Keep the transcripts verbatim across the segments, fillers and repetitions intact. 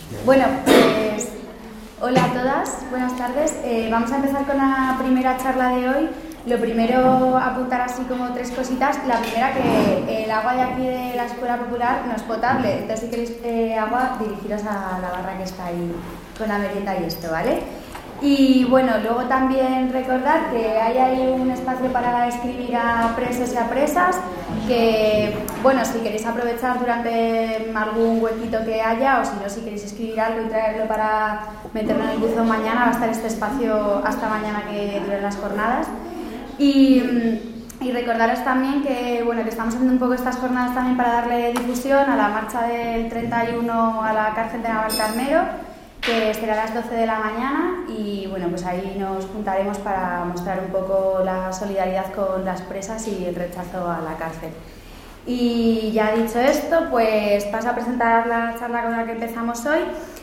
Bueno, pues hola a todas, buenas tardes. Eh, vamos a empezar con la primera charla de hoy. Lo primero, apuntar así como tres cositas. La primera, que el agua de aquí de la Escuela Popular no es potable. Entonces, si queréis eh, agua, dirigiros a la barra que está ahí con la merienda y esto, ¿vale? Y bueno, luego también recordar que hay ahí un espacio para escribir a presos y a presas, que bueno, si queréis aprovechar durante algún huequito que haya, o si no, si queréis escribir algo y traerlo para meterlo en el buzón mañana, va a estar este espacio hasta mañana que duren las jornadas. Y, y recordaros también que, bueno, que estamos haciendo un poco estas jornadas también para darle difusión a la marcha del treinta y uno a la cárcel de Navalcarnero, que será a las doce de la mañana, y bueno, pues ahí nos juntaremos para mostrar un poco la solidaridad con las presas y el rechazo a la cárcel. Y ya dicho esto, pues paso a presentar la charla con la que empezamos hoy,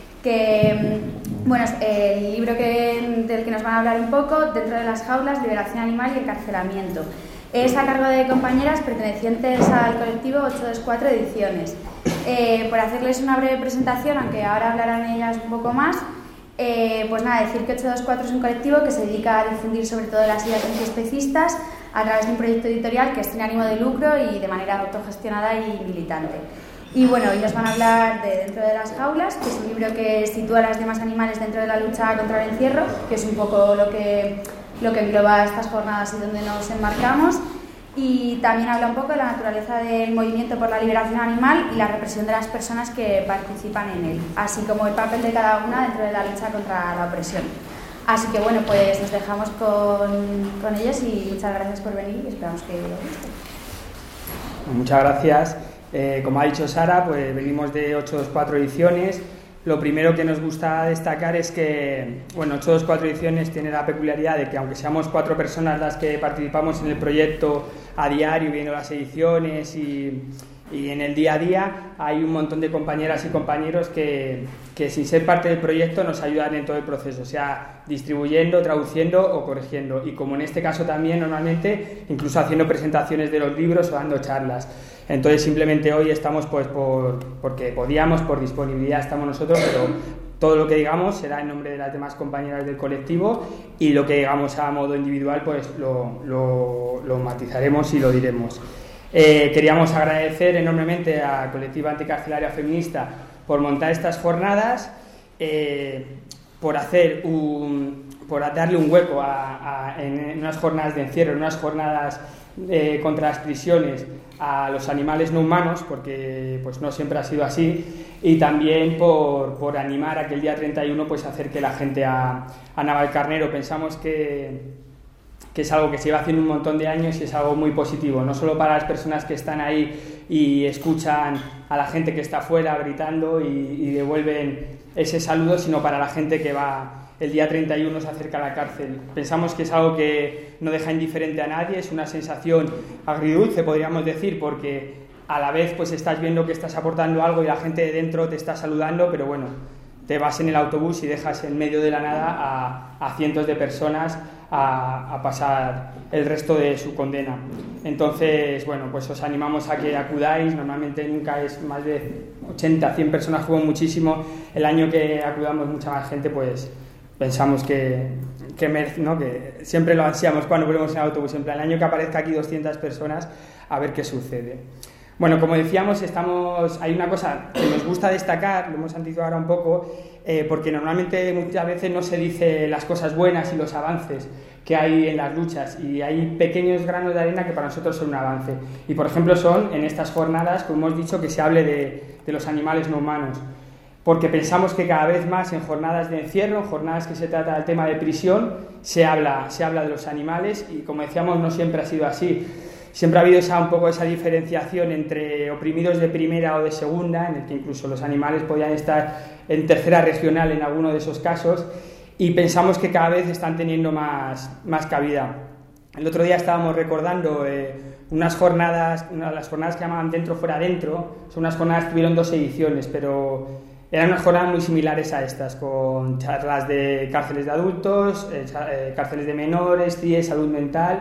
que bueno, es el libro que, del que nos van a hablar un poco, Dentro de las jaulas, liberación animal y encarcelamiento. Es a cargo de compañeras pertenecientes al colectivo ocho dos cuatro Ediciones. Eh, por hacerles una breve presentación, aunque ahora hablarán ellas un poco más, eh, pues nada, decir que ocho dos cuatro es un colectivo que se dedica a difundir sobre todo las ideas antiespecistas a través de un proyecto editorial que es sin ánimo de lucro y de manera autogestionada y militante. Y bueno, hoy nos van a hablar de Dentro de las jaulas, que es un libro que sitúa a las demás animales dentro de la lucha contra el encierro, que es un poco lo que, lo que engloba estas jornadas y donde nos enmarcamos. Y también habla un poco de la naturaleza del movimiento por la liberación animal y la represión de las personas que participan en él, así como el papel de cada una dentro de la lucha contra la opresión. Así que bueno, pues nos dejamos con, con ellos y muchas gracias por venir y esperamos que lo guste. Muchas gracias. Eh, como ha dicho Sara, pues venimos de ocho dos cuatro Ediciones. Lo primero que nos gusta destacar es que, bueno, ocho dos cuatro Ediciones tiene la peculiaridad de que, aunque seamos cuatro personas las que participamos en el proyecto a diario, viendo las ediciones y, y en el día a día, hay un montón de compañeras y compañeros que, que, sin ser parte del proyecto, nos ayudan en todo el proceso, o sea, distribuyendo, traduciendo o corrigiendo. Y como en este caso también, normalmente, incluso haciendo presentaciones de los libros o dando charlas. Entonces, simplemente hoy estamos pues por, porque podíamos, por disponibilidad estamos nosotros, pero todo lo que digamos será en nombre de las demás compañeras del colectivo, y lo que digamos a modo individual pues lo, lo, lo matizaremos y lo diremos. Eh, queríamos agradecer enormemente a Colectiva Anticarcelaria Feminista por montar estas jornadas, eh, por hacer un, por darle un hueco a, a, en, en unas jornadas de encierro, en unas jornadas Eh, contra las prisiones a los animales no humanos, porque pues no siempre ha sido así, y también por, por animar a que el día treinta y uno pues acerque la gente a, a Navalcarnero. Pensamos que, que es algo que se lleva haciendo un montón de años y es algo muy positivo, no solo para las personas que están ahí y escuchan a la gente que está afuera gritando y, y devuelven ese saludo, sino para la gente que va el día treinta y uno se acerca a la cárcel. Pensamos que es algo que no deja indiferente a nadie, es una sensación agridulce, podríamos decir, porque a la vez pues estás viendo que estás aportando algo y la gente de dentro te está saludando, pero bueno, te vas en el autobús y dejas en medio de la nada a, a cientos de personas a, a pasar el resto de su condena. Entonces, bueno, pues os animamos a que acudáis. Normalmente nunca es más de ochenta, cien personas, como muchísimo. El año que acudamos mucha más gente, pues pensamos que, que, merece, ¿no? Que siempre lo ansiamos cuando volvemos en el autobús, en plan, el año que aparezca aquí doscientas personas, a ver qué sucede. Bueno, como decíamos, estamos, hay una cosa que nos gusta destacar, lo hemos anticipado ahora un poco, eh, porque normalmente muchas veces no se dice las cosas buenas y los avances que hay en las luchas, y hay pequeños granos de arena que para nosotros son un avance. Y por ejemplo son en estas jornadas, como hemos dicho, que se hable de, de los animales no humanos, porque pensamos que cada vez más en jornadas de encierro, en jornadas que se trata del tema de prisión, se habla, se habla de los animales, y como decíamos, no siempre ha sido así. Siempre ha habido esa, un poco esa diferenciación entre oprimidos de primera o de segunda, en el que incluso los animales podían estar en tercera regional en alguno de esos casos, y pensamos que cada vez están teniendo más, más cabida. El otro día estábamos recordando eh, unas jornadas, una de las jornadas que llamaban Dentro Fuera Dentro. Son unas jornadas que tuvieron dos ediciones, pero eran unas jornadas muy similares a estas, con charlas de cárceles de adultos, eh, eh, cárceles de menores, C I E, salud mental.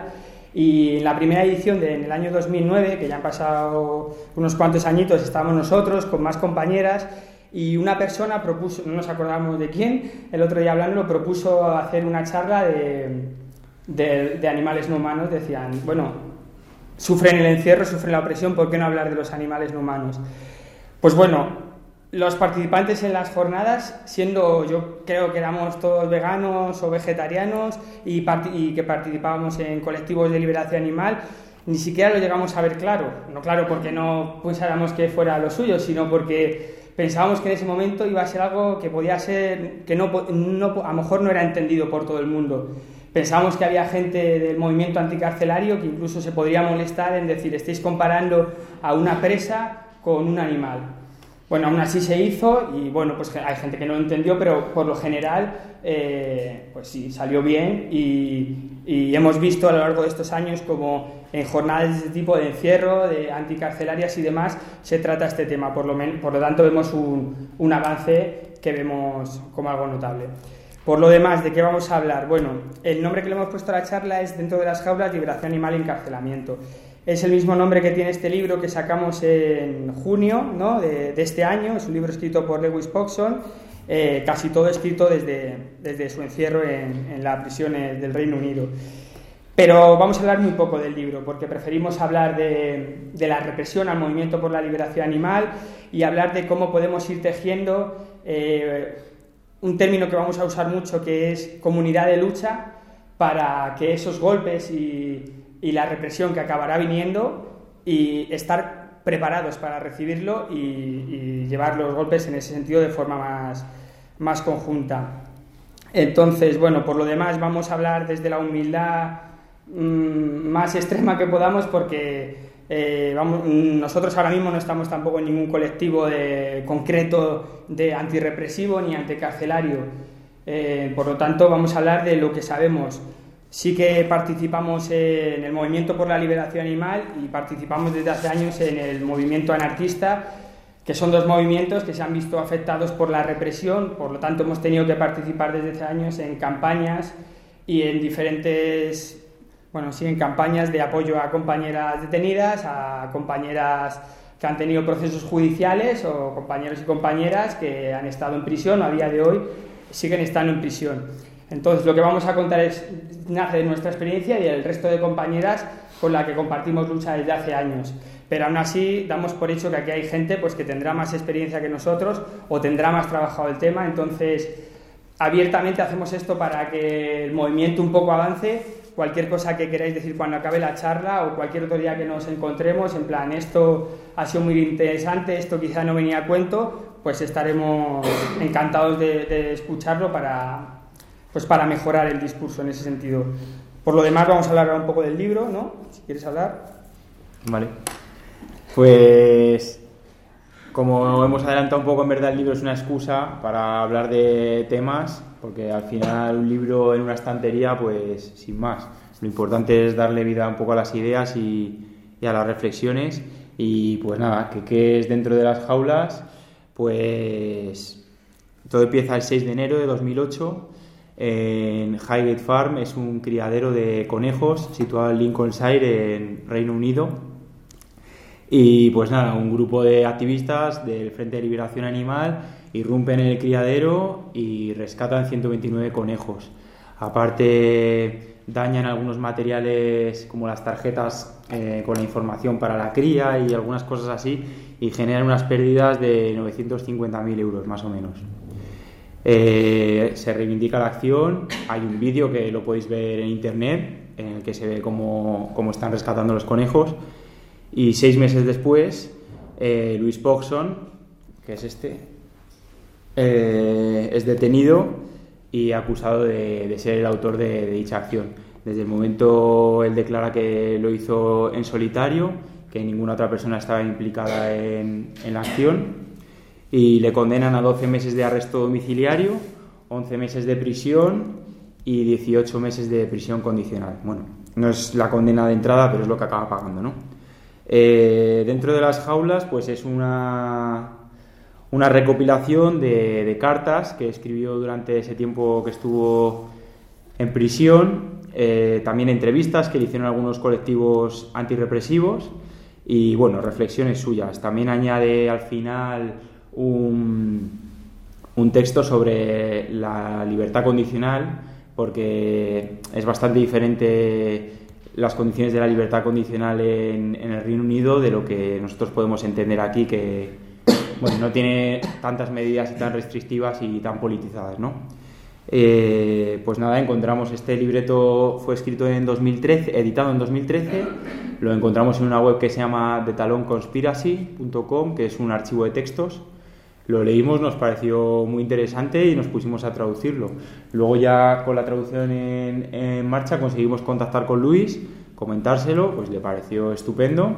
Y en la primera edición, de, en el año dos mil nueve, que ya han pasado unos cuantos añitos, estábamos nosotros con más compañeras, y una persona propuso, no nos acordamos de quién, el otro día hablando, propuso hacer una charla de, de, de animales no humanos. Decían, bueno, sufren el encierro, sufren la opresión, ¿por qué no hablar de los animales no humanos? Pues bueno, los participantes en las jornadas, siendo, yo creo que éramos todos veganos o vegetarianos y, part- y que participábamos en colectivos de liberación animal, ni siquiera lo llegamos a ver claro. No claro porque no pensáramos que fuera lo suyo, sino porque pensábamos que en ese momento iba a ser algo que podía ser, que no, no, a lo mejor no era entendido por todo el mundo. Pensábamos que había gente del movimiento anticarcelario que incluso se podría molestar en decir, estáis comparando a una presa con un animal. Bueno, aún así se hizo y bueno, pues hay gente que no lo entendió, pero por lo general, eh, pues sí, salió bien y, y hemos visto a lo largo de estos años como en jornadas de este tipo de encierro, de anticarcelarias y demás, se trata este tema. Por lo, men- por lo tanto, vemos un, un avance que vemos como algo notable. Por lo demás, ¿de qué vamos a hablar? Bueno, el nombre que le hemos puesto a la charla es Dentro de las jaulas, liberación animal y encarcelamiento. Es el mismo nombre que tiene este libro que sacamos en junio, ¿no? de, de este año. Es un libro escrito por Lewis Pogson, eh, casi todo escrito desde, desde su encierro en, en la prisión del Reino Unido. Pero vamos a hablar muy poco del libro, porque preferimos hablar de, de la represión al movimiento por la liberación animal y hablar de cómo podemos ir tejiendo eh, un término que vamos a usar mucho, que es comunidad de lucha, para que esos golpes y y la represión que acabará viniendo y estar preparados para recibirlo y, y llevar los golpes en ese sentido de forma más, más conjunta. Entonces, bueno, por lo demás vamos a hablar desde la humildad mmm, más extrema que podamos porque eh, vamos, nosotros ahora mismo no estamos tampoco en ningún colectivo de, concreto de antirrepresivo ni anticarcelario. Eh, por lo tanto, vamos a hablar de lo que sabemos. Sí que participamos en el movimiento por la liberación animal y participamos desde hace años en el movimiento anarquista, que son dos movimientos que se han visto afectados por la represión. Por lo tanto, hemos tenido que participar desde hace años en campañas y en diferentes, bueno, sí, en campañas de apoyo a compañeras detenidas, a compañeras que han tenido procesos judiciales o compañeros y compañeras que han estado en prisión o a día de hoy siguen estando en prisión. Entonces, lo que vamos a contar es, nace de nuestra experiencia y del resto de compañeras con la que compartimos lucha desde hace años. Pero aún así, damos por hecho que aquí hay gente pues, que tendrá más experiencia que nosotros o tendrá más trabajado el tema. Entonces, abiertamente hacemos esto para que el movimiento un poco avance. Cualquier cosa que queráis decir cuando acabe la charla o cualquier otro día que nos encontremos, en plan, esto ha sido muy interesante, esto quizá no venía a cuento, pues estaremos encantados de, de escucharlo para... pues para mejorar el discurso en ese sentido. Por lo demás, vamos a hablar ahora un poco del libro, ¿no? Si quieres hablar. Vale. Pues, como hemos adelantado un poco, en verdad el libro es una excusa para hablar de temas, porque al final un libro en una estantería, pues sin más. Lo importante es darle vida un poco a las ideas y, y a las reflexiones. Y pues nada, que qué es Dentro de las jaulas, pues todo empieza el seis de enero de dos mil ocho. En Highgate Farm, es un criadero de conejos situado en Lincolnshire, en Reino Unido. Y pues nada, un grupo de activistas del Frente de Liberación Animal irrumpen en el criadero y rescatan ciento veintinueve conejos. Aparte, dañan algunos materiales como las tarjetas eh, con la información para la cría y algunas cosas así, y generan unas pérdidas de novecientos cincuenta mil euros más o menos. Eh, se reivindica la acción. Hay un vídeo que lo podéis ver en internet en el que se ve cómo, cómo están rescatando los conejos. Y seis meses después, eh, Lewis Pogson, que es este, eh, es detenido y acusado de, de ser el autor de, de dicha acción. Desde el momento él declara que lo hizo en solitario, que ninguna otra persona estaba implicada en, en la acción, y le condenan a doce meses de arresto domiciliario, once meses de prisión y dieciocho meses de prisión condicional. Bueno, no es la condena de entrada, pero es lo que acaba pagando, ¿no? Eh, dentro de las jaulas, pues es una, una recopilación de, de cartas que escribió durante ese tiempo que estuvo en prisión, eh, también entrevistas que le hicieron algunos colectivos antirrepresivos y, bueno, reflexiones suyas. También añade al final un, un texto sobre la libertad condicional, porque es bastante diferente las condiciones de la libertad condicional en, en el Reino Unido de lo que nosotros podemos entender aquí, que bueno, no tiene tantas medidas tan restrictivas y tan politizadas, ¿no? Eh, pues nada, encontramos este libreto, fue escrito en dos mil trece, editado en dos mil trece, lo encontramos en una web que se llama the talon conspiracy punto com, que es un archivo de textos. Lo leímos, nos pareció muy interesante y nos pusimos a traducirlo. Luego ya con la traducción en, en marcha conseguimos contactar con Luis, comentárselo, pues le pareció estupendo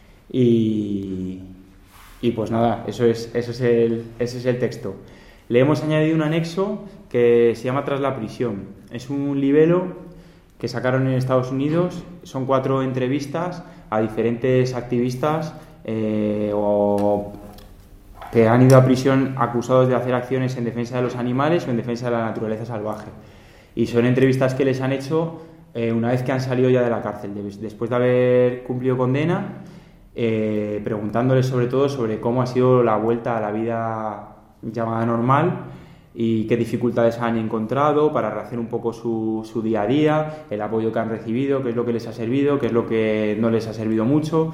y, y pues nada, eso es, eso es el, ese es el texto. Le hemos añadido un anexo que se llama Tras la prisión. Es un libelo que sacaron en Estados Unidos. Son cuatro entrevistas a diferentes activistas eh, o que han ido a prisión acusados de hacer acciones en defensa de los animales o en defensa de la naturaleza salvaje. Y son entrevistas que les han hecho eh, una vez que han salido ya de la cárcel, después de haber cumplido condena, eh, preguntándoles sobre todo sobre cómo ha sido la vuelta a la vida llamada normal y qué dificultades han encontrado para rehacer un poco su, su día a día, el apoyo que han recibido, qué es lo que les ha servido, qué es lo que no les ha servido mucho.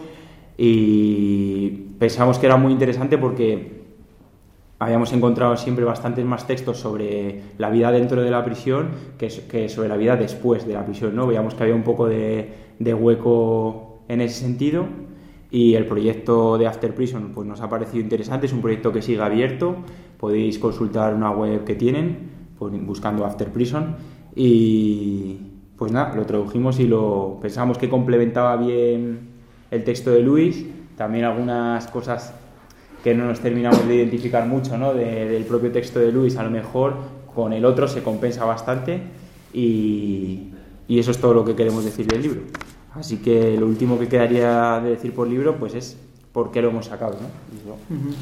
Y pensamos que era muy interesante porque habíamos encontrado siempre bastantes más textos sobre la vida dentro de la prisión que, que sobre la vida después de la prisión, ¿no? Veíamos que había un poco de, de hueco en ese sentido. Y el proyecto de After Prison pues nos ha parecido interesante, es un proyecto que sigue abierto, podéis consultar una web que tienen pues, buscando After Prison y pues nada, lo tradujimos y lo pensamos que complementaba bien el texto de Luis, también algunas cosas que no nos terminamos de identificar mucho, ¿no? de, del propio texto de Luis, a lo mejor con el otro se compensa bastante y, y eso es todo lo que queremos decir del libro. Así que lo último que quedaría de decir por libro pues es por qué lo hemos sacado, ¿no? Uh-huh.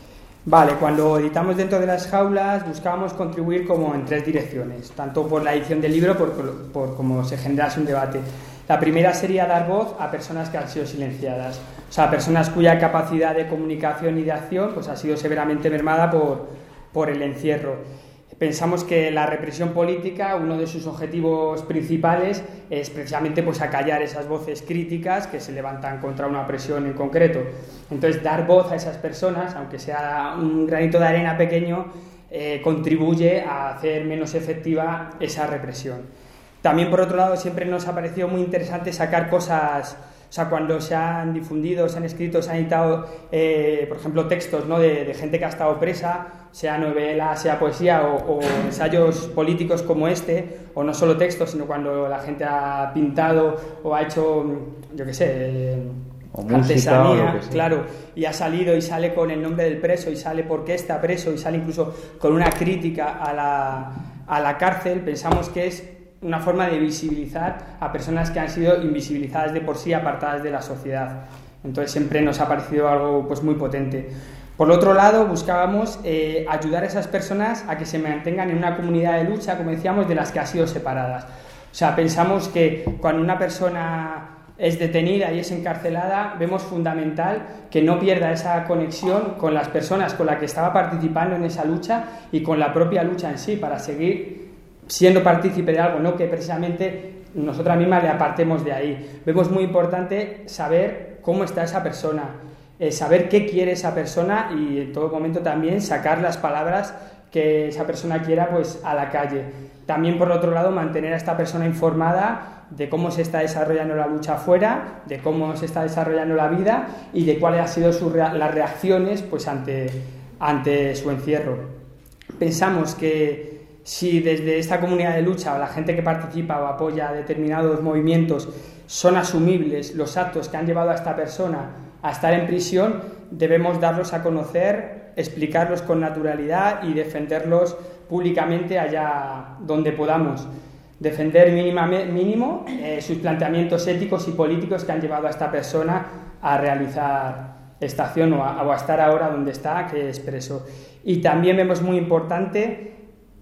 Vale, cuando editamos Dentro de las jaulas buscábamos contribuir como en tres direcciones, tanto por la edición del libro por, por cómo se generase un debate. La primera sería dar voz a personas que han sido silenciadas, o sea, personas cuya capacidad de comunicación y de acción pues ha sido severamente mermada por, por el encierro. Pensamos que la represión política, uno de sus objetivos principales es precisamente pues acallar esas voces críticas que se levantan contra una opresión en concreto. Entonces, dar voz a esas personas, aunque sea un granito de arena pequeño, eh, contribuye a hacer menos efectiva esa represión. También, por otro lado, siempre nos ha parecido muy interesante sacar cosas. O sea, cuando se han difundido, se han escrito, se han editado, eh, por ejemplo, textos, ¿no? de, de gente que ha estado presa, sea novela, sea poesía o, o ensayos políticos como este, o no solo textos, sino cuando la gente ha pintado o ha hecho, yo qué sé, eh, o artesanía, música, o lo que sea. Claro, y ha salido y sale con el nombre del preso y sale por qué está preso y sale incluso con una crítica a la, a la cárcel. Pensamos que es una forma de visibilizar a personas que han sido invisibilizadas de por sí, apartadas de la sociedad. Entonces siempre nos ha parecido algo pues muy potente. Por otro lado, buscábamos eh, ayudar a esas personas a que se mantengan en una comunidad de lucha, como decíamos, de las que han sido separadas. O sea, pensamos que cuando una persona es detenida y es encarcelada, vemos fundamental que no pierda esa conexión con las personas con las que estaba participando en esa lucha y con la propia lucha en sí, para seguir siendo partícipe de algo, no que precisamente nosotras mismas le apartemos de ahí. Vemos muy importante saber cómo está esa persona, eh, saber qué quiere esa persona y en todo momento también sacar las palabras que esa persona quiera pues a la calle. También, por otro lado, mantener a esta persona informada de cómo se está desarrollando la lucha afuera, de cómo se está desarrollando la vida y de cuáles han sido sus rea- las reacciones pues ante, ante su encierro. Pensamos que si desde esta comunidad de lucha o la gente que participa o apoya determinados movimientos son asumibles los actos que han llevado a esta persona a estar en prisión, debemos darlos a conocer, explicarlos con naturalidad y defenderlos públicamente allá donde podamos. Defender mínima, mínimo eh, sus planteamientos éticos y políticos que han llevado a esta persona a realizar esta acción o a, o a estar ahora donde está, que es preso. Y también vemos muy importante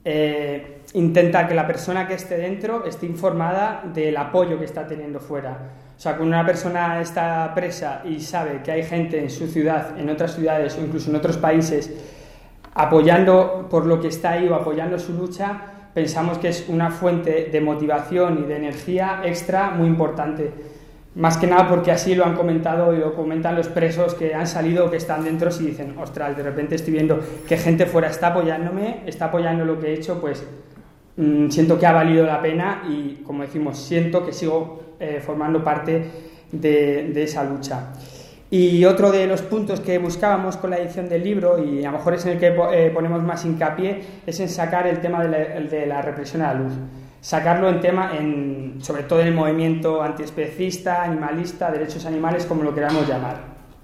Eh, intentar que la persona que esté dentro esté informada del apoyo que está teniendo fuera. O sea, cuando una persona está presa y sabe que hay gente en su ciudad, en otras ciudades o incluso en otros países apoyando por lo que está ahí o apoyando su lucha, pensamos que es una fuente de motivación y de energía extra muy importante. Más que nada porque así lo han comentado y lo comentan los presos que han salido o que están dentro y dicen, ostras, de repente estoy viendo que gente fuera está apoyándome, está apoyando lo que he hecho, pues mmm, siento que ha valido la pena y, como decimos, siento que sigo eh, formando parte de, de esa lucha. Y otro de los puntos que buscábamos con la edición del libro, y a lo mejor es en el que eh, ponemos más hincapié, es en sacar el tema de la, de la represión a la luz. Sacarlo en tema, en, sobre todo en el movimiento antiespecista, animalista, derechos animales, como lo queramos llamar.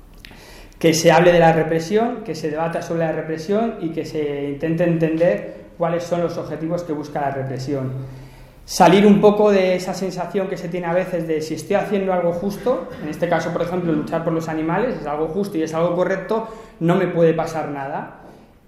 Que se hable de la represión, que se debata sobre la represión y que se intente entender cuáles son los objetivos que busca la represión. Salir un poco de esa sensación que se tiene a veces de si estoy haciendo algo justo, en este caso, por ejemplo, luchar por los animales, es algo justo y es algo correcto, no me puede pasar nada.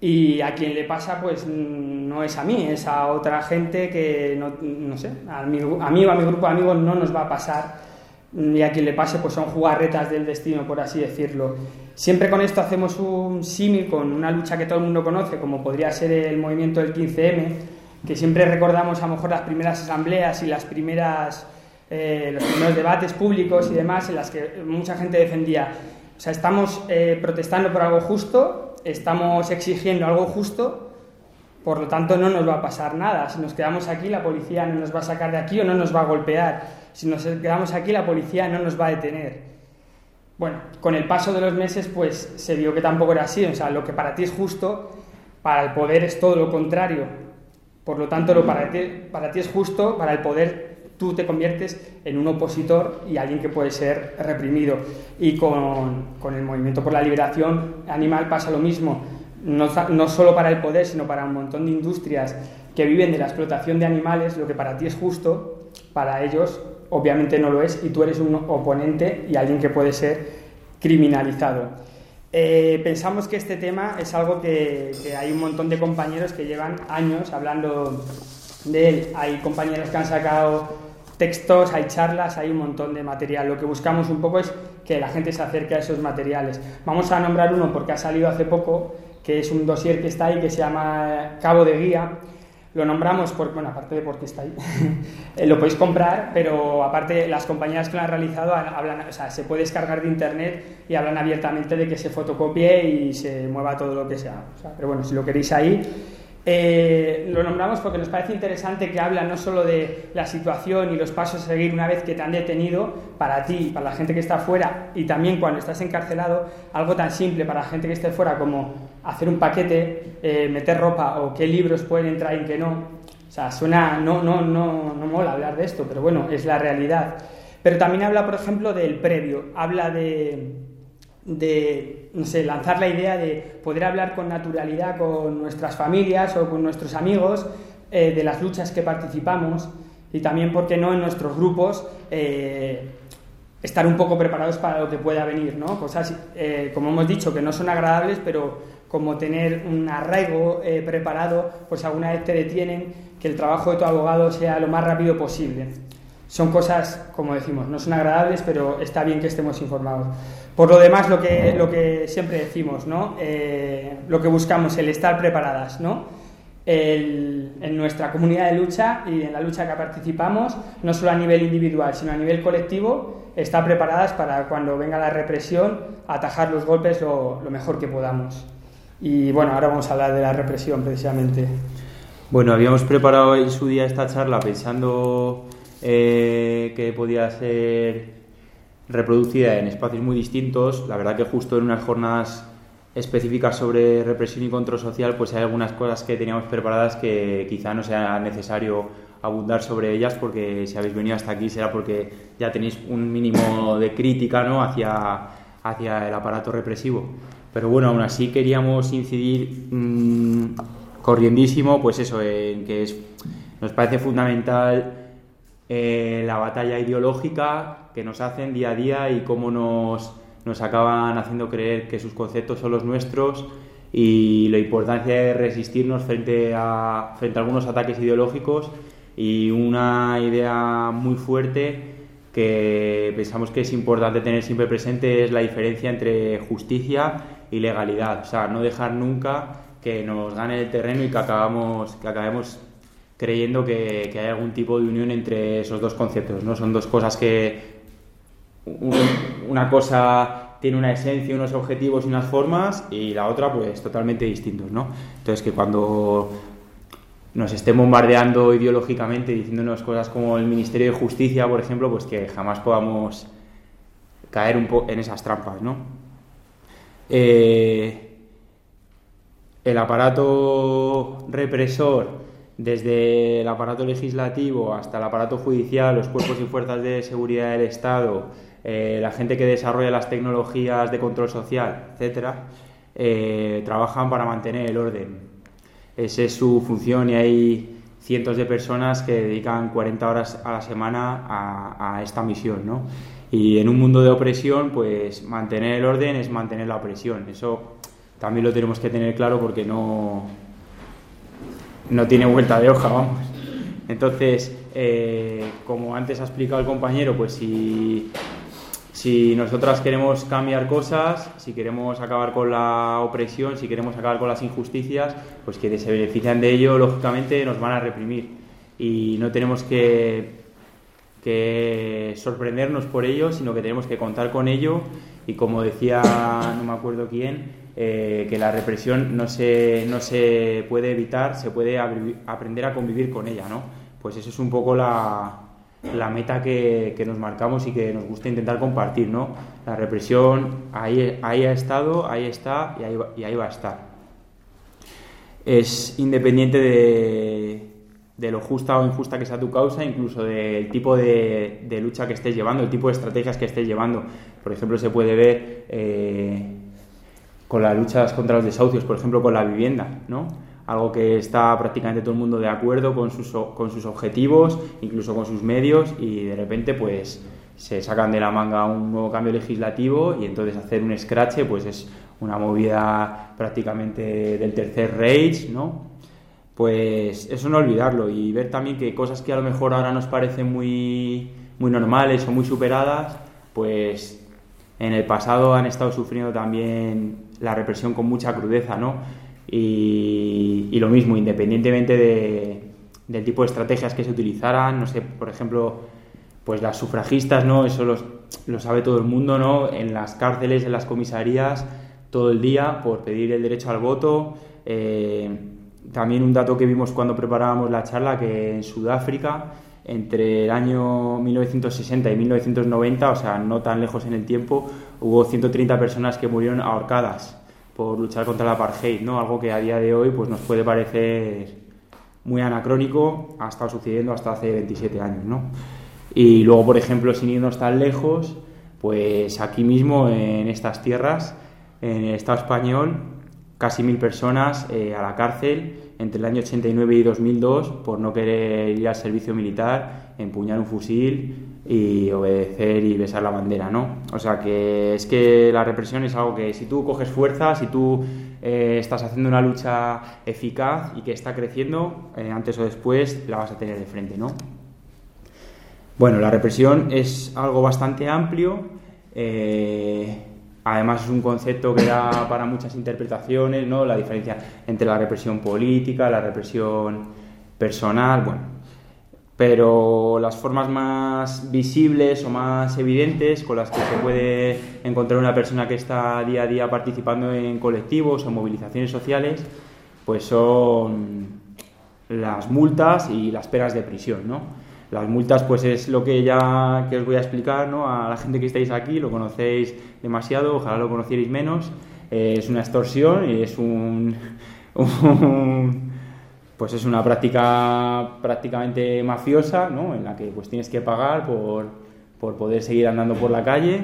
Y a quien le pasa, pues no es a mí, es a otra gente que, no, no sé, a mi, a mí o a mi grupo de amigos no nos va a pasar, y a quien le pase pues son jugarretas del destino, por así decirlo. Siempre con esto hacemos un símil con una lucha que todo el mundo conoce, como podría ser el movimiento del quince eme, que siempre recordamos a lo mejor las primeras asambleas y las primeras, eh, los primeros debates públicos y demás, en las que mucha gente defendía, o sea, estamos eh, protestando por algo justo, estamos exigiendo algo justo, por lo tanto no nos va a pasar nada. Si nos quedamos aquí, la policía no nos va a sacar de aquí o no nos va a golpear. Si nos quedamos aquí, la policía no nos va a detener. Bueno, con el paso de los meses, pues se vio que tampoco era así. O sea, lo que para ti es justo, para el poder es todo lo contrario. Por lo tanto, lo para ti, para ti es justo, para el poder tú te conviertes en un opositor y alguien que puede ser reprimido. Y con, con el movimiento por la liberación animal pasa lo mismo, no, no solo para el poder, sino para un montón de industrias que viven de la explotación de animales. Lo que para ti es justo, para ellos obviamente no lo es, y tú eres un oponente y alguien que puede ser criminalizado. Eh, pensamos que este tema es algo que, que hay un montón de compañeros que llevan años hablando de él. Hay compañeros que han sacado textos, hay charlas, hay un montón de material. Lo que buscamos un poco es que la gente se acerque a esos materiales. Vamos a nombrar uno porque ha salido hace poco, que es un dossier que está ahí, que se llama Cabo de Guía. Lo nombramos, por, bueno, aparte de porque está ahí, lo podéis comprar, pero aparte las compañías que lo han realizado hablan, o sea, se puede descargar de internet y hablan abiertamente de que se fotocopie y se mueva todo lo que sea. O sea, pero bueno, si lo queréis ahí. Eh, lo nombramos porque nos parece interesante que habla no solo de la situación y los pasos a seguir una vez que te han detenido, para ti, para la gente que está fuera, y también cuando estás encarcelado, algo tan simple para la gente que esté fuera como hacer un paquete, eh, meter ropa o qué libros pueden entrar y qué no. O sea, suena, no, no, no, no mola hablar de esto, pero bueno, es la realidad. Pero también habla, por ejemplo, del previo, habla de... de, no sé, lanzar la idea de poder hablar con naturalidad con nuestras familias o con nuestros amigos eh, de las luchas que participamos, y también, ¿por qué no?, en nuestros grupos eh, estar un poco preparados para lo que pueda venir, ¿no? Cosas, eh, como hemos dicho, que no son agradables, pero como tener un arraigo eh, preparado, pues alguna vez te detienen, que el trabajo de tu abogado sea lo más rápido posible. Son cosas, como decimos, no son agradables, pero está bien que estemos informados. Por lo demás, lo que, lo que siempre decimos, ¿no? Eh, lo que buscamos, el estar preparadas, ¿no? El, en nuestra comunidad de lucha y en la lucha que participamos, no solo a nivel individual, sino a nivel colectivo, estar preparadas para cuando venga la represión, atajar los golpes lo, lo mejor que podamos. Y bueno, ahora vamos a hablar de la represión, precisamente. Bueno, habíamos preparado en su día esta charla pensando eh, que podía ser reproducida en espacios muy distintos. La verdad que justo en unas jornadas específicas sobre represión y control social, pues hay algunas cosas que teníamos preparadas que quizá no sea necesario abundar sobre ellas, porque si habéis venido hasta aquí será porque ya tenéis un mínimo de crítica, ¿no?, hacia, hacia el aparato represivo. Pero bueno, aún así queríamos incidir mmm, corriendísimo, pues eso, en que es, nos parece fundamental eh, la batalla ideológica que nos hacen día a día y cómo nos, nos acaban haciendo creer que sus conceptos son los nuestros, y la importancia de resistirnos frente a, frente a algunos ataques ideológicos, y una idea muy fuerte que pensamos que es importante tener siempre presente es la diferencia entre justicia y legalidad. O sea, no dejar nunca que nos gane el terreno y que acabamos, que acabemos creyendo que, que hay algún tipo de unión entre esos dos conceptos, ¿no? Son dos cosas que un, una cosa tiene una esencia, unos objetivos y unas formas, y la otra pues totalmente distintos, ¿no? Entonces que cuando nos estén bombardeando ideológicamente diciéndonos cosas como el Ministerio de Justicia, por ejemplo, pues que jamás podamos caer un poco en esas trampas, ¿no? Eh, el aparato represor, desde el aparato legislativo hasta el aparato judicial, los cuerpos y fuerzas de seguridad del Estado, eh, la gente que desarrolla las tecnologías de control social, etcétera, eh, trabajan para mantener el orden. Esa es su función y hay cientos de personas que dedican cuarenta horas a la semana a, a esta misión, ¿no? Y en un mundo de opresión, pues mantener el orden es mantener la opresión. Eso también lo tenemos que tener claro porque no, no tiene vuelta de hoja, vamos. Entonces, eh, como antes ha explicado el compañero, pues si... Si nosotras queremos cambiar cosas, si queremos acabar con la opresión, si queremos acabar con las injusticias, pues quienes se benefician de ello, lógicamente, nos van a reprimir. Y no tenemos que, que sorprendernos por ello, sino que tenemos que contar con ello. Y como decía, no me acuerdo quién, eh, que la represión no se, no se puede evitar, se puede abri- aprender a convivir con ella, ¿no? Pues eso es un poco la... la meta que, que nos marcamos y que nos gusta intentar compartir, ¿no? La represión ahí, ahí ha estado, ahí está y ahí, va, y ahí va a estar. Es independiente de, de lo justa o injusta que sea tu causa, incluso del tipo de, de lucha que estés llevando, el tipo de estrategias que estés llevando. Por ejemplo, se puede ver eh, con las luchas contra los desahucios, por ejemplo, con la vivienda, ¿no? Algo que está prácticamente todo el mundo de acuerdo con sus, con sus objetivos, incluso con sus medios, y de repente pues se sacan de la manga un nuevo cambio legislativo y entonces hacer un escrache pues es una movida prácticamente del Tercer Reich, ¿no? Pues eso no olvidarlo y ver también que cosas que a lo mejor ahora nos parecen muy, muy normales o muy superadas, pues en el pasado han estado sufriendo también la represión con mucha crudeza, ¿no? Y, y lo mismo, independientemente de, del tipo de estrategias que se utilizaran, no sé, por ejemplo, pues las sufragistas, ¿no? Eso los, lo sabe todo el mundo, ¿no? En las cárceles, en las comisarías, todo el día por pedir el derecho al voto. Eh, también un dato que vimos cuando preparábamos la charla, que en Sudáfrica, entre el año mil novecientos sesenta y mil novecientos noventa, o sea, no tan lejos en el tiempo, hubo ciento treinta personas que murieron ahorcadas por luchar contra el apartheid, ¿no? Algo que a día de hoy pues nos puede parecer muy anacrónico, ha estado sucediendo hasta hace veintisiete años, ¿no? Y luego, por ejemplo, sin irnos tan lejos, pues aquí mismo en estas tierras, en el Estado español, casi mil personas eh, a la cárcel entre el año ochenta y nueve y dos mil dos por no querer ir al servicio militar, empuñar un fusil y obedecer y besar la bandera, ¿no? O sea que es que la represión es algo que si tú coges fuerza, si tú eh, estás haciendo una lucha eficaz y que está creciendo, eh, antes o después la vas a tener de frente, ¿no? Bueno, la represión es algo bastante amplio, eh, además es un concepto que da para muchas interpretaciones, ¿no? La diferencia entre la represión política, la represión personal, bueno. Pero las formas más visibles o más evidentes con las que se puede encontrar una persona que está día a día participando en colectivos o movilizaciones sociales, pues son las multas y las penas de prisión, ¿no? Las multas pues es lo que ya que os voy a explicar, ¿no? A la gente que estáis aquí, lo conocéis demasiado, ojalá lo conocierais menos. Eh, es una extorsión y es un... un pues es una práctica prácticamente mafiosa, ¿no? En la que pues tienes que pagar por, por poder seguir andando por la calle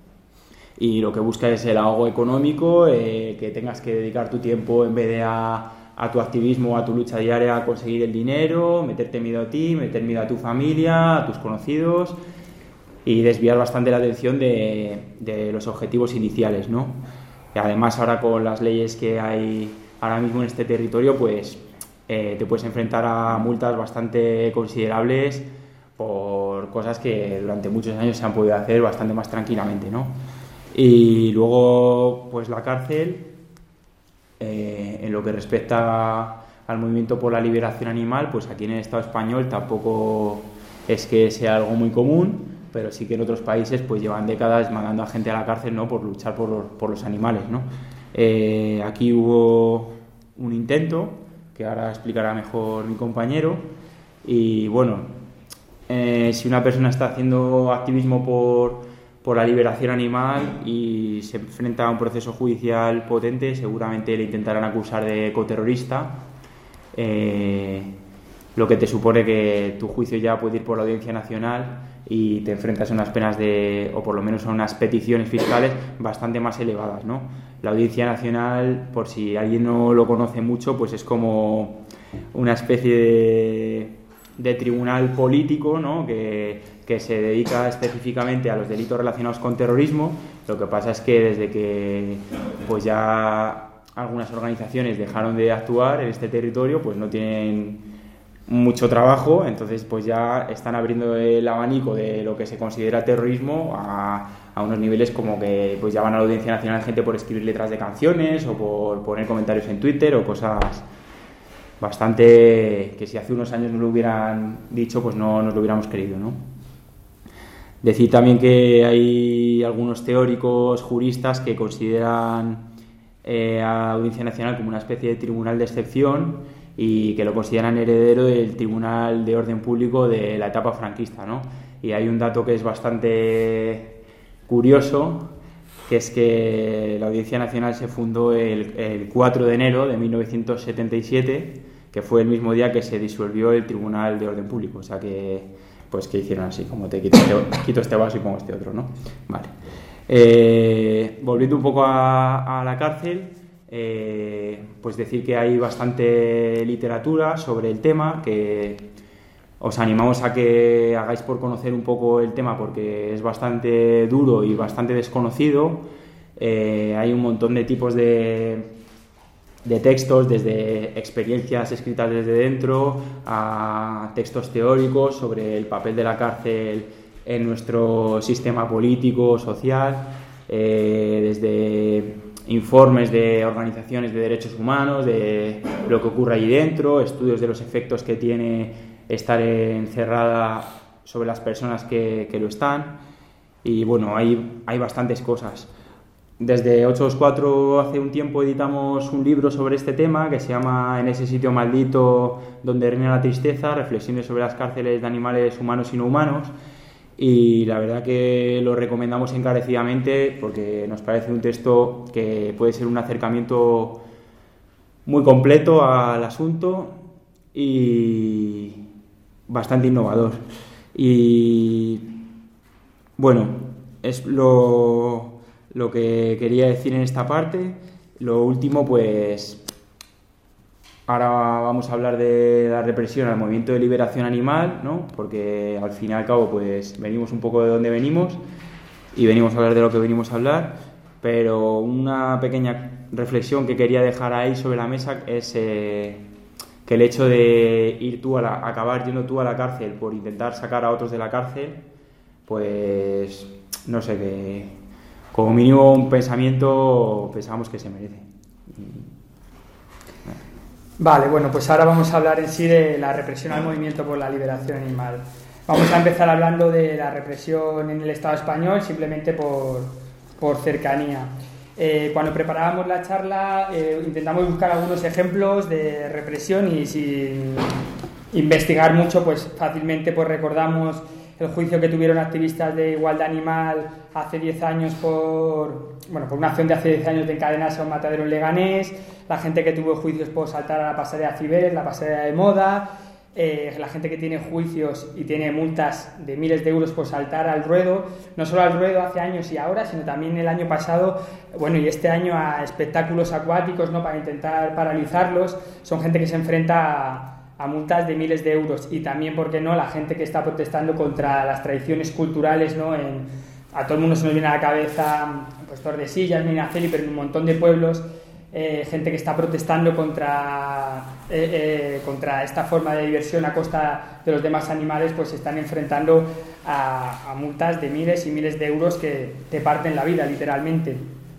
y lo que busca es el ahogo económico, eh, que tengas que dedicar tu tiempo en vez de a, a tu activismo, a tu lucha diaria, a conseguir el dinero, meterte miedo a ti, meter miedo a tu familia, a tus conocidos y desviar bastante la atención de, de los objetivos iniciales, ¿no? Y además ahora con las leyes que hay ahora mismo en este territorio, pues... Eh, te puedes enfrentar a multas bastante considerables por por cosas que durante muchos años se han podido hacer bastante más tranquilamente, ¿no? Y luego, pues la cárcel, eh, en lo que respecta al movimiento por la liberación animal, pues aquí en el Estado español tampoco es que sea algo muy común, pero sí que en otros países pues llevan décadas mandando a gente a la cárcel, ¿no?, por luchar por los, por los animales, ¿no? Eh, aquí hubo un intento, que ahora explicará mejor mi compañero, y bueno, eh, si una persona está haciendo activismo por, por la liberación animal y se enfrenta a un proceso judicial potente, seguramente le intentarán acusar de ecoterrorista, eh, lo que te supone que tu juicio ya puede ir por la Audiencia Nacional y te enfrentas a unas penas de, o por lo menos a unas peticiones fiscales bastante más elevadas, ¿no? La Audiencia Nacional, por si alguien no lo conoce mucho, pues es como una especie de, de tribunal político, ¿no?, que, que se dedica específicamente a los delitos relacionados con terrorismo. Lo que pasa es que desde que pues ya algunas organizaciones dejaron de actuar en este territorio, pues no tienen mucho trabajo, entonces pues ya están abriendo el abanico de lo que se considera terrorismo a, a unos niveles como que pues ya van a la Audiencia Nacional gente por escribir letras de canciones o por poner comentarios en Twitter o cosas bastante que si hace unos años nos lo hubieran dicho pues no nos lo hubiéramos creído, ¿no? Decir también que hay algunos teóricos juristas que consideran eh, a la Audiencia Nacional como una especie de tribunal de excepción y que lo consideran heredero del Tribunal de Orden Público de la etapa franquista, ¿no? Y hay un dato que es bastante curioso, que es que la Audiencia Nacional se fundó el, el cuatro de enero de mil novecientos setenta y siete, que fue el mismo día que se disolvió el Tribunal de Orden Público, o sea que, pues que hicieron así, como te quito este, quito este vaso y pongo este otro, ¿no? Vale. Eh, volviendo un poco a, a la cárcel, Eh, pues decir que hay bastante literatura sobre el tema, que os animamos a que hagáis por conocer un poco el tema porque es bastante duro y bastante desconocido. Eh, hay un montón de tipos de, de textos, desde experiencias escritas desde dentro a textos teóricos sobre el papel de la cárcel en nuestro sistema político, social, eh, desde informes de organizaciones de derechos humanos, de lo que ocurre allí dentro, estudios de los efectos que tiene estar encerrada sobre las personas que, que lo están, y bueno, hay, hay bastantes cosas. Desde ocho dos cuatro hace un tiempo editamos un libro sobre este tema que se llama En ese sitio maldito donde reina la tristeza, reflexiones sobre las cárceles de animales humanos y no humanos. Y la verdad que lo recomendamos encarecidamente porque nos parece un texto que puede ser un acercamiento muy completo al asunto y bastante innovador. Y bueno, es lo, lo que quería decir en esta parte. Lo último, pues ahora vamos a hablar de la represión al movimiento de liberación animal, ¿no? Porque al fin y al cabo pues venimos un poco de donde venimos y venimos a hablar de lo que venimos a hablar, pero una pequeña reflexión que quería dejar ahí sobre la mesa es eh, que el hecho de ir tú a la, acabar yendo tú a la cárcel por intentar sacar a otros de la cárcel, pues no sé, que como mínimo un pensamiento pensamos que se merece. Vale, bueno, pues ahora vamos a hablar en sí de la represión al movimiento por la liberación animal. Vamos a empezar hablando de la represión en el Estado español, simplemente por, por cercanía. Eh, cuando preparábamos la charla eh, intentamos buscar algunos ejemplos de represión y sin investigar mucho, pues fácilmente pues recordamos el juicio que tuvieron activistas de igualdad animal hace diez años por, bueno, por una acción de hace diez años de encadenarse a un matadero en Leganés, la gente que tuvo juicios por saltar a la pasarela Cibeles, la pasarela de moda, eh, la gente que tiene juicios y tiene multas de miles de euros por saltar al ruedo, no solo al ruedo hace años y ahora, sino también el año pasado, bueno, y este año a espectáculos acuáticos, ¿no?, para intentar paralizarlos. Son gente que se enfrenta a a multas de miles de euros, y también, ¿por qué no?, la gente que está protestando contra las tradiciones culturales, ¿no? En, a todo el mundo se nos viene a la cabeza pues Tordesillas, Medinaceli, pero en un montón de pueblos eh, gente que está protestando contra, eh, eh, contra esta forma de diversión a costa de los demás animales, pues se están enfrentando a, a multas de miles y miles de euros que te parten la vida, literalmente.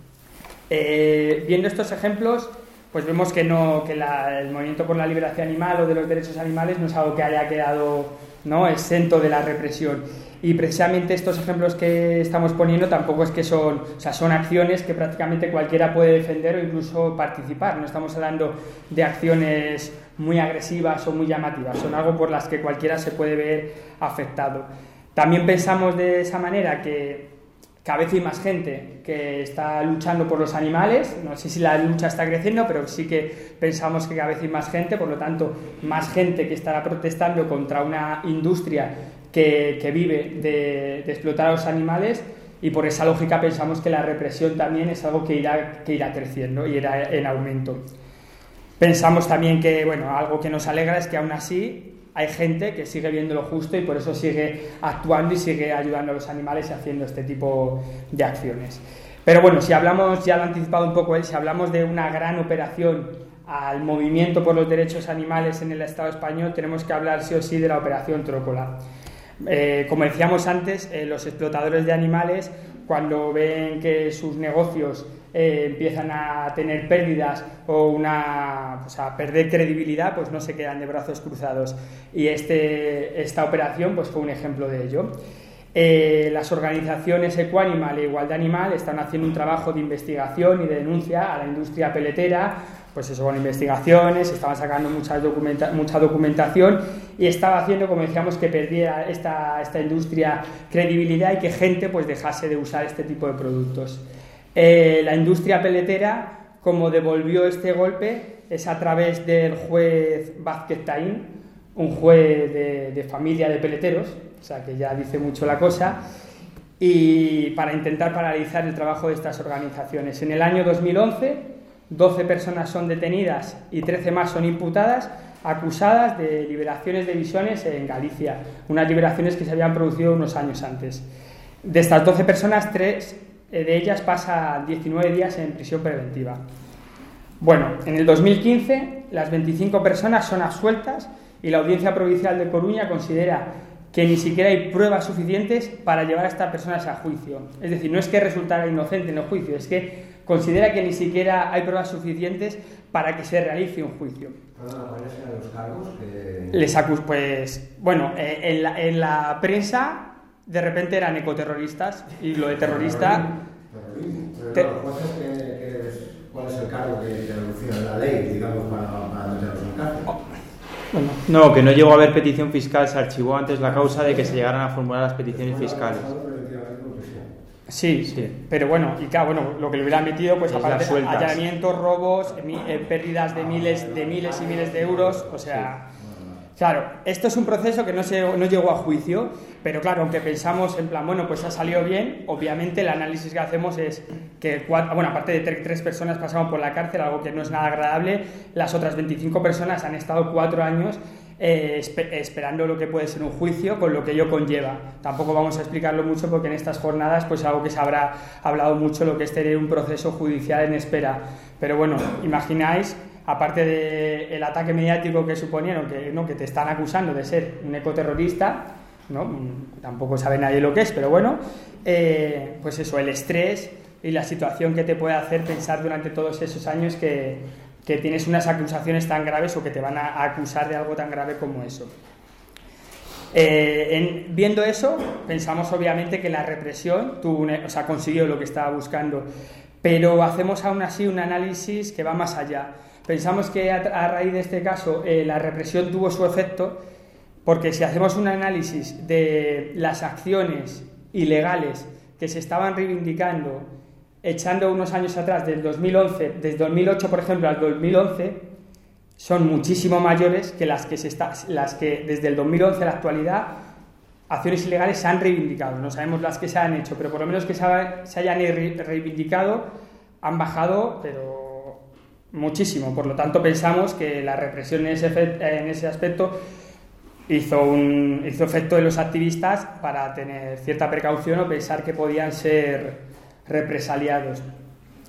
Eh, viendo estos ejemplos, pues vemos que, no, que la, el movimiento por la liberación animal o de los derechos animales no es algo que haya quedado, ¿no?, exento de la represión. Y precisamente estos ejemplos que estamos poniendo tampoco es que son, o sea, son acciones que prácticamente cualquiera puede defender o incluso participar. No estamos hablando de acciones muy agresivas o muy llamativas, son algo por las que cualquiera se puede ver afectado. También pensamos de esa manera que cada vez hay más gente que está luchando por los animales. No sé si la lucha está creciendo, pero sí que pensamos que cada vez hay más gente, por lo tanto, más gente que estará protestando contra una industria que, que vive de, de explotar a los animales, y por esa lógica pensamos que la represión también es algo que irá, que irá creciendo y irá en aumento. Pensamos también que, bueno, algo que nos alegra es que aún así hay gente que sigue viendo lo justo y por eso sigue actuando y sigue ayudando a los animales y haciendo este tipo de acciones. Pero bueno, si hablamos, ya lo ha anticipado un poco él, si hablamos de una gran operación al movimiento por los derechos animales en el Estado español, tenemos que hablar sí o sí de la Operación Trócola. Eh, como decíamos antes, eh, los explotadores de animales, cuando ven que sus negocios eh, empiezan a tener pérdidas o una, pues a perder credibilidad, pues no se quedan de brazos cruzados. Y este, esta operación pues fue un ejemplo de ello. Eh, las organizaciones Equanimal e Igualdad Animal están haciendo un trabajo de investigación y de denuncia a la industria peletera, pues eso, con investigaciones, estaban sacando mucha, documenta, mucha documentación y estaba haciendo, como decíamos, que perdiera esta, esta industria credibilidad y que gente pues dejase de usar este tipo de productos. Eh, la industria peletera, como devolvió este golpe, es a través del juez Vázquez Taín, un juez de, de familia de peleteros, o sea que ya dice mucho la cosa, y para intentar paralizar el trabajo de estas organizaciones. En el año dos mil once, doce personas son detenidas y trece más son imputadas, acusadas de liberaciones de bisones en Galicia, unas liberaciones que se habían producido unos años antes. De estas doce personas, tres de ellas pasan diecinueve días en prisión preventiva. Bueno, en el dos mil quince las veinticinco personas son absueltas y la Audiencia Provincial de Coruña considera que ni siquiera hay pruebas suficientes para llevar a estas personas a juicio. Es decir, no es que resultara inocente en el juicio, es que considera que ni siquiera hay pruebas suficientes para que se realice un juicio. ¿Cuáles eran los cargos que...? Les acus pues, bueno, eh, en, la, en la prensa de repente eran ecoterroristas y lo de terrorista... Terrorismo. Pero los jueces, ¿qué, qué es, ¿cuál es el cargo que introducía la ley, digamos, para, para meterlos en cárcel? Oh. Bueno. No, que no llegó a haber petición fiscal, se archivó antes la causa de que se llegaran a formular las peticiones fiscales. Sí, sí, pero bueno, y claro, bueno, lo que le hubieran metido, pues es aparte de allanamientos, robos, mi, eh, pérdidas de miles, de miles y miles de euros, o sea, claro, esto es un proceso que no, se, no llegó a juicio, pero claro, aunque pensamos en plan, bueno, pues ha salido bien, obviamente el análisis que hacemos es que, cuatro, bueno, aparte de tres, tres personas pasaron por la cárcel, algo que no es nada agradable, las otras veinticinco personas han estado cuatro años Eh, esper- esperando lo que puede ser un juicio, con lo que ello conlleva. Tampoco vamos a explicarlo mucho porque en estas jornadas pues algo que se habrá hablado mucho, lo que es tener un proceso judicial en espera. Pero bueno, imagináis, aparte del ataque mediático que suponieron, que, ¿no?, que te están acusando de ser un ecoterrorista, ¿no?, tampoco sabe nadie lo que es, pero bueno, eh, pues eso, el estrés y la situación que te puede hacer pensar durante todos esos años que que tienes unas acusaciones tan graves o que te van a acusar de algo tan grave como eso. Eh, en, viendo eso, pensamos obviamente que la represión tuvo un, o sea, consiguió lo que estaba buscando, pero hacemos aún así un análisis que va más allá. Pensamos que a, a raíz de este caso eh, la represión tuvo su efecto, porque si hacemos un análisis de las acciones ilegales que se estaban reivindicando echando unos años atrás, del dos mil once, desde dos mil ocho, por ejemplo, al dos mil once, son muchísimo mayores que las que, se está, las que desde el dos mil once a la actualidad, acciones ilegales se han reivindicado. No sabemos las que se han hecho, pero por lo menos que se, ha, se hayan reivindicado, han bajado, pero muchísimo. Por lo tanto, pensamos que la represión en ese, en ese aspecto hizo, un, hizo efecto en los activistas para tener cierta precaución o pensar que podían ser represaliados.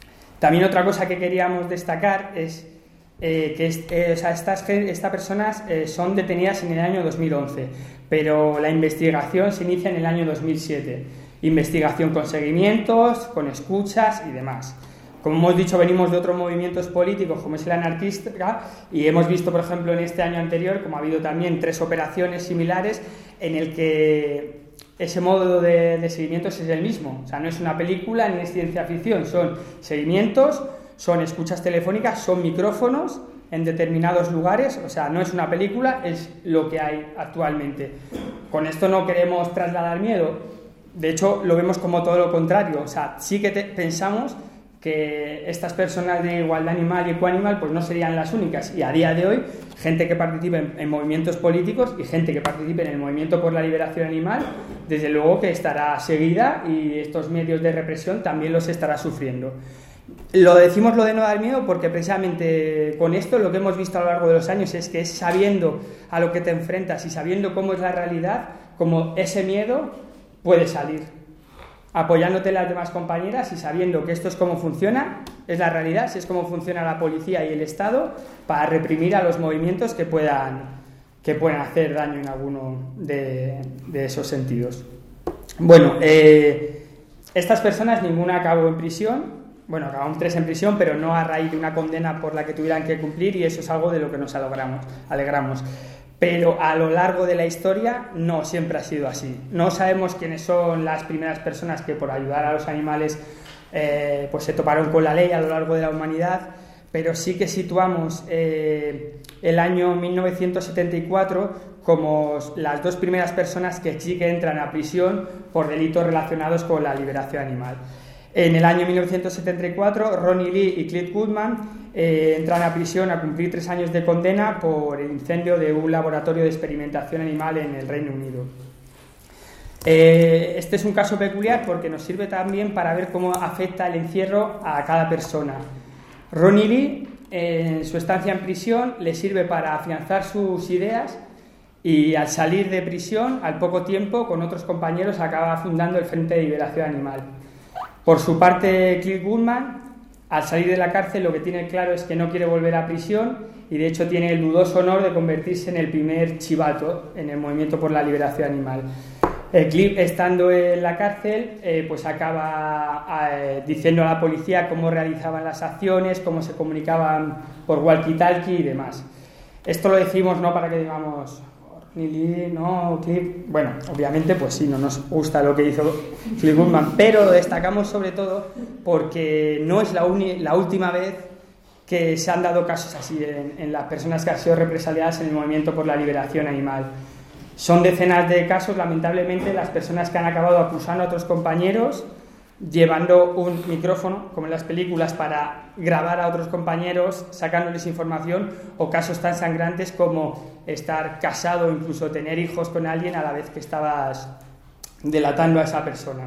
También otra cosa que queríamos destacar es eh, que es, eh, o sea, estas, estas personas eh, son detenidas en el año dos mil once, pero la investigación se inicia en el año dos mil siete. Investigación con seguimientos, con escuchas y demás. Como hemos dicho, venimos de otros movimientos políticos, como es el anarquista, y hemos visto, por ejemplo, en este año anterior, como ha habido también tres operaciones similares, en el que ese modo de, de seguimientos es el mismo. O sea, no es una película ni es ciencia ficción, son seguimientos, son escuchas telefónicas, son micrófonos en determinados lugares. O sea, no es una película, es lo que hay actualmente. Con esto no queremos trasladar miedo, de hecho lo vemos como todo lo contrario. O sea, sí que te, pensamos que estas personas de igualdad animal y ecoanimal pues no serían las únicas, y a día de hoy gente que participe en, en movimientos políticos y gente que participe en el movimiento por la liberación animal, desde luego que estará seguida, y estos medios de represión también los estará sufriendo. Lo decimos lo de no dar miedo porque precisamente con esto lo que hemos visto a lo largo de los años es que es sabiendo a lo que te enfrentas y sabiendo cómo es la realidad, como ese miedo puede salir, apoyándote en las demás compañeras y sabiendo que esto es cómo funciona, es la realidad, si es cómo funciona la policía y el Estado para reprimir a los movimientos que puedan, que puedan hacer daño en alguno de, de esos sentidos. Bueno, eh, estas personas ninguna acabó en prisión. Bueno, acabaron tres en prisión, pero no a raíz de una condena por la que tuvieran que cumplir, y eso es algo de lo que nos alegramos. alegramos. Pero a lo largo de la historia no siempre ha sido así. No sabemos quiénes son las primeras personas que por ayudar a los animales eh, pues se toparon con la ley a lo largo de la humanidad, pero sí que situamos eh, el año mil novecientos setenta y cuatro como las dos primeras personas que sí que entran a prisión por delitos relacionados con la liberación animal. En el año mil novecientos setenta y cuatro, Ronnie Lee y Cliff Goodman eh, entran a prisión a cumplir tres años de condena por el incendio de un laboratorio de experimentación animal en el Reino Unido. Eh, este es un caso peculiar porque nos sirve también para ver cómo afecta el encierro a cada persona. Ronnie Lee, eh, en su estancia en prisión, le sirve para afianzar sus ideas, y al salir de prisión, al poco tiempo, con otros compañeros, acaba fundando el Frente de Liberación Animal. Por su parte, Cliff Goodman, al salir de la cárcel, lo que tiene claro es que no quiere volver a prisión, y de hecho tiene el dudoso honor de convertirse en el primer chivato en el movimiento por la liberación animal. Eh, Cliff, estando en la cárcel, eh, pues acaba eh, diciendo a la policía cómo realizaban las acciones, cómo se comunicaban por walkie-talkie y demás. Esto lo decimos no para que digamos Lee, no, Cliff. Bueno, obviamente, pues sí, no nos gusta lo que hizo Cliff Goodman, pero lo destacamos sobre todo porque no es la, uni, la última vez que se han dado casos así en, en las personas que han sido represaliadas en el movimiento por la liberación animal. Son decenas de casos, lamentablemente, las personas que han acabado acusando a otros compañeros, llevando un micrófono, como en las películas, para grabar a otros compañeros, sacándoles información, o casos tan sangrantes como estar casado o incluso tener hijos con alguien a la vez que estabas delatando a esa persona.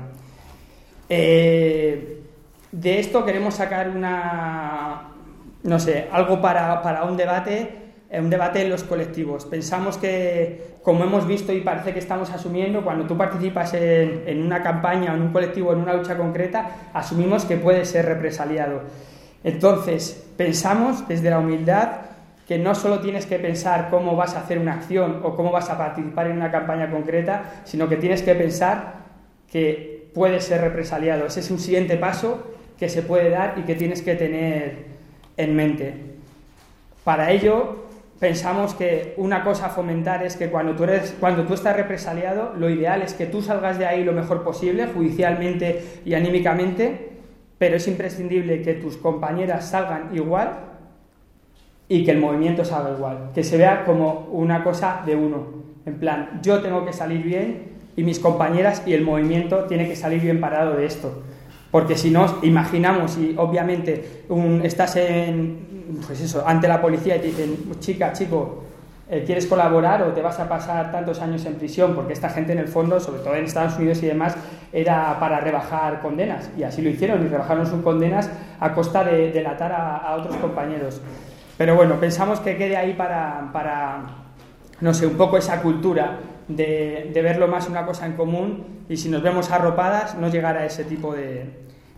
Eh, de esto queremos sacar una, no sé, algo para, para un debate, un debate en los colectivos. Pensamos que, como hemos visto y parece que estamos asumiendo, cuando tú participas en, en una campaña o en un colectivo, en una lucha concreta, asumimos que puedes ser represaliado. Entonces, pensamos desde la humildad que no solo tienes que pensar cómo vas a hacer una acción o cómo vas a participar en una campaña concreta, sino que tienes que pensar que puedes ser represaliado. Ese es un siguiente paso que se puede dar y que tienes que tener en mente. Para ello, pensamos que una cosa a fomentar es que cuando tú, eres, cuando tú estás represaliado, lo ideal es que tú salgas de ahí lo mejor posible, judicialmente y anímicamente, pero es imprescindible que tus compañeras salgan igual y que el movimiento salga igual, que se vea como una cosa de uno, en plan, yo tengo que salir bien y mis compañeras y el movimiento tiene que salir bien parado de esto, porque si no, imaginamos y obviamente un, estás en... pues eso, ante la policía y te dicen, chica, chico, eh, ¿quieres colaborar o te vas a pasar tantos años en prisión? Porque esta gente en el fondo, sobre todo en Estados Unidos y demás, era para rebajar condenas, y así lo hicieron, y rebajaron sus condenas a costa de delatar a, a otros compañeros. Pero bueno, pensamos que quede ahí para, para no sé, un poco esa cultura de, de verlo más una cosa en común, y si nos vemos arropadas, no llegar a ese tipo de,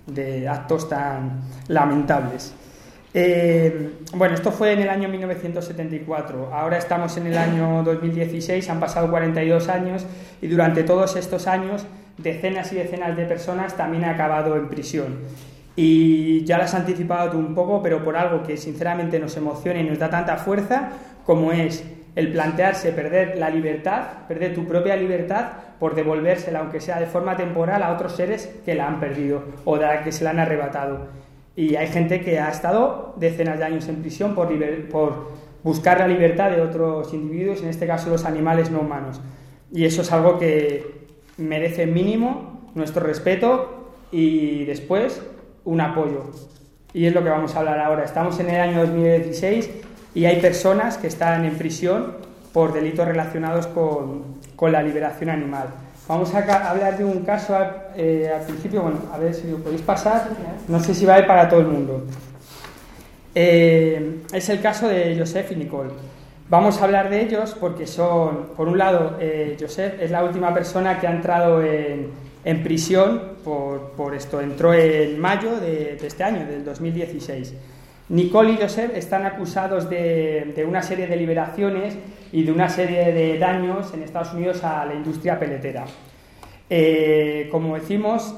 de actos tan lamentables. Eh, bueno, esto fue en el año mil novecientos setenta y cuatro, ahora estamos en el año dos mil dieciséis, han pasado cuarenta y dos años y durante todos estos años decenas y decenas de personas también han acabado en prisión. Y ya lo has anticipado tú un poco, pero por algo que sinceramente nos emociona y nos da tanta fuerza, como es el plantearse perder la libertad, perder tu propia libertad por devolvérsela, aunque sea de forma temporal, a otros seres que la han perdido o de la que se la han arrebatado. Y hay gente que ha estado decenas de años en prisión por, liber- por buscar la libertad de otros individuos, en este caso los animales no humanos. Y eso es algo que merece mínimo nuestro respeto y después un apoyo. Y es lo que vamos a hablar ahora. Estamos en el año dos mil dieciséis y hay personas que están en prisión por delitos relacionados con, con la liberación animal. Vamos a ca- hablar de un caso eh, al principio, bueno, a ver si lo podéis pasar, no sé si vale para todo el mundo. Eh, es el caso de Joseph y Nicole. Vamos a hablar de ellos porque son, por un lado, eh, Joseph es la última persona que ha entrado en, en prisión por, por esto, entró en mayo de, de este año, del dos mil dieciséis. Nicole y Joseph están acusados de, de una serie de liberaciones y de una serie de daños en Estados Unidos a la industria peletera. Eh, como decimos,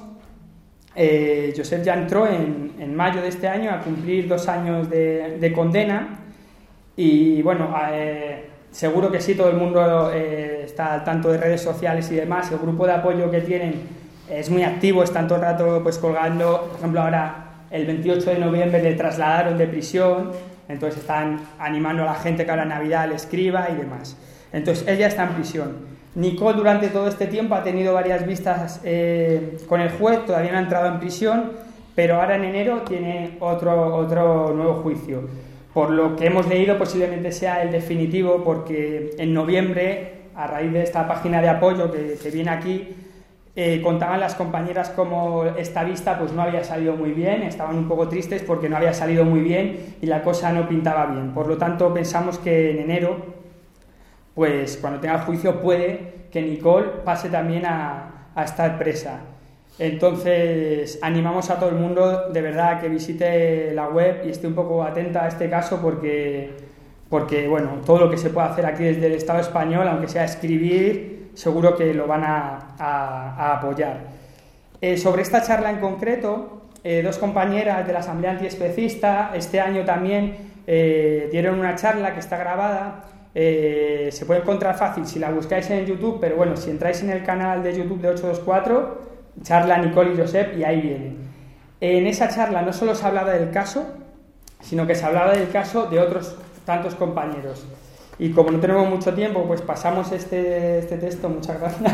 eh, Joseph ya entró en, en mayo de este año a cumplir dos años de, de condena y bueno, eh, seguro que sí, todo el mundo eh, está al tanto de redes sociales y demás. El grupo de apoyo que tienen es muy activo, están todo el rato pues colgando. Por ejemplo, ahora el veintiocho de noviembre le trasladaron de prisión, entonces están animando a la gente que ahora en Navidad le escriba y demás. Entonces ella está en prisión. Nicole durante todo este tiempo ha tenido varias vistas eh, con el juez, todavía no ha entrado en prisión, pero ahora en enero tiene otro, otro nuevo juicio. Por lo que hemos leído, posiblemente sea el definitivo, porque en noviembre, a raíz de esta página de apoyo que, que viene aquí, Eh, contaban las compañeras como esta vista pues no había salido muy bien, estaban un poco tristes porque no había salido muy bien y la cosa no pintaba bien. Por lo tanto, pensamos que en enero, pues cuando tenga el juicio, puede que Nicole pase también a, a estar presa. Entonces, animamos a todo el mundo de verdad que visite la web y esté un poco atenta a este caso porque, porque bueno, todo lo que se puede hacer aquí desde el Estado español, aunque sea escribir, seguro que lo van a, a, a apoyar. Eh, sobre esta charla en concreto, eh, dos compañeras de la Asamblea Antiespecista este año también eh, dieron una charla que está grabada. Eh, se puede encontrar fácil si la buscáis en YouTube, pero bueno, si entráis en el canal de YouTube de ocho dos cuatro, charla Nicole y Joseph, y ahí viene. En esa charla no solo se hablaba del caso, sino que se hablaba del caso de otros tantos compañeros. Y como no tenemos mucho tiempo, pues pasamos este, este texto, muchas gracias,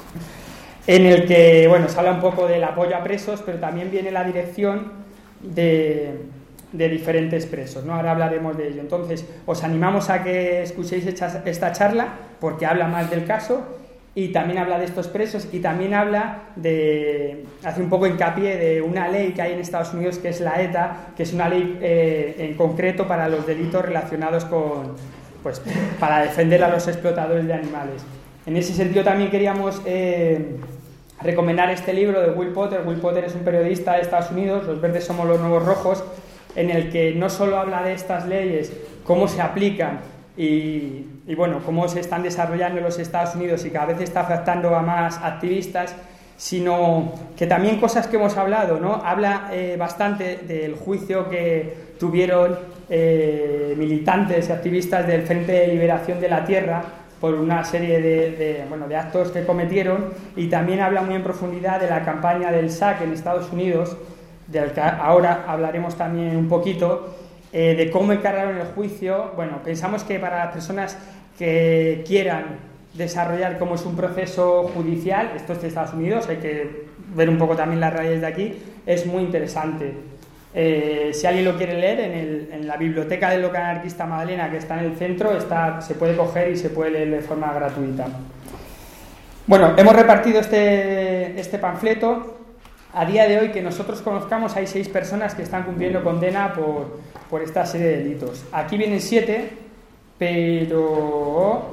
en el que, bueno, se habla un poco del apoyo a presos, pero también viene la dirección de, de diferentes presos, ¿no? Ahora hablaremos de ello. Entonces, os animamos a que escuchéis esta charla, porque habla más del caso, y también habla de estos presos, y también habla de, hace un poco hincapié de una ley que hay en Estados Unidos, que es la ETA, que es una ley eh, en concreto para los delitos relacionados con... pues para defender a los explotadores de animales. En ese sentido también queríamos eh, recomendar este libro de Will Potter. Will Potter es un periodista de Estados Unidos, Los verdes somos los nuevos rojos, en el que no solo habla de estas leyes, cómo se aplican y, y bueno, cómo se están desarrollando en los Estados Unidos y cada vez está afectando a más activistas, sino que también cosas que hemos hablado, ¿no? Habla eh, bastante del juicio que tuvieron eh, militantes y activistas del Frente de Liberación de la Tierra por una serie de, de, bueno, de actos que cometieron, y también habla muy en profundidad de la campaña del S A C en Estados Unidos, del que ahora hablaremos también un poquito, eh, de cómo encargaron el juicio. Bueno, pensamos que para las personas que quieran desarrollar cómo es un proceso judicial, esto es de Estados Unidos, hay que ver un poco también las raíces de aquí, es muy interesante. Eh, si alguien lo quiere leer, en, el, en la biblioteca del local anarquista Magdalena, que está en el centro, está, se puede coger y se puede leer de forma gratuita. Bueno, hemos repartido este, este panfleto. A día de hoy, que nosotros conozcamos, hay seis personas que están cumpliendo condena por, por esta serie de delitos. Aquí vienen siete, pero...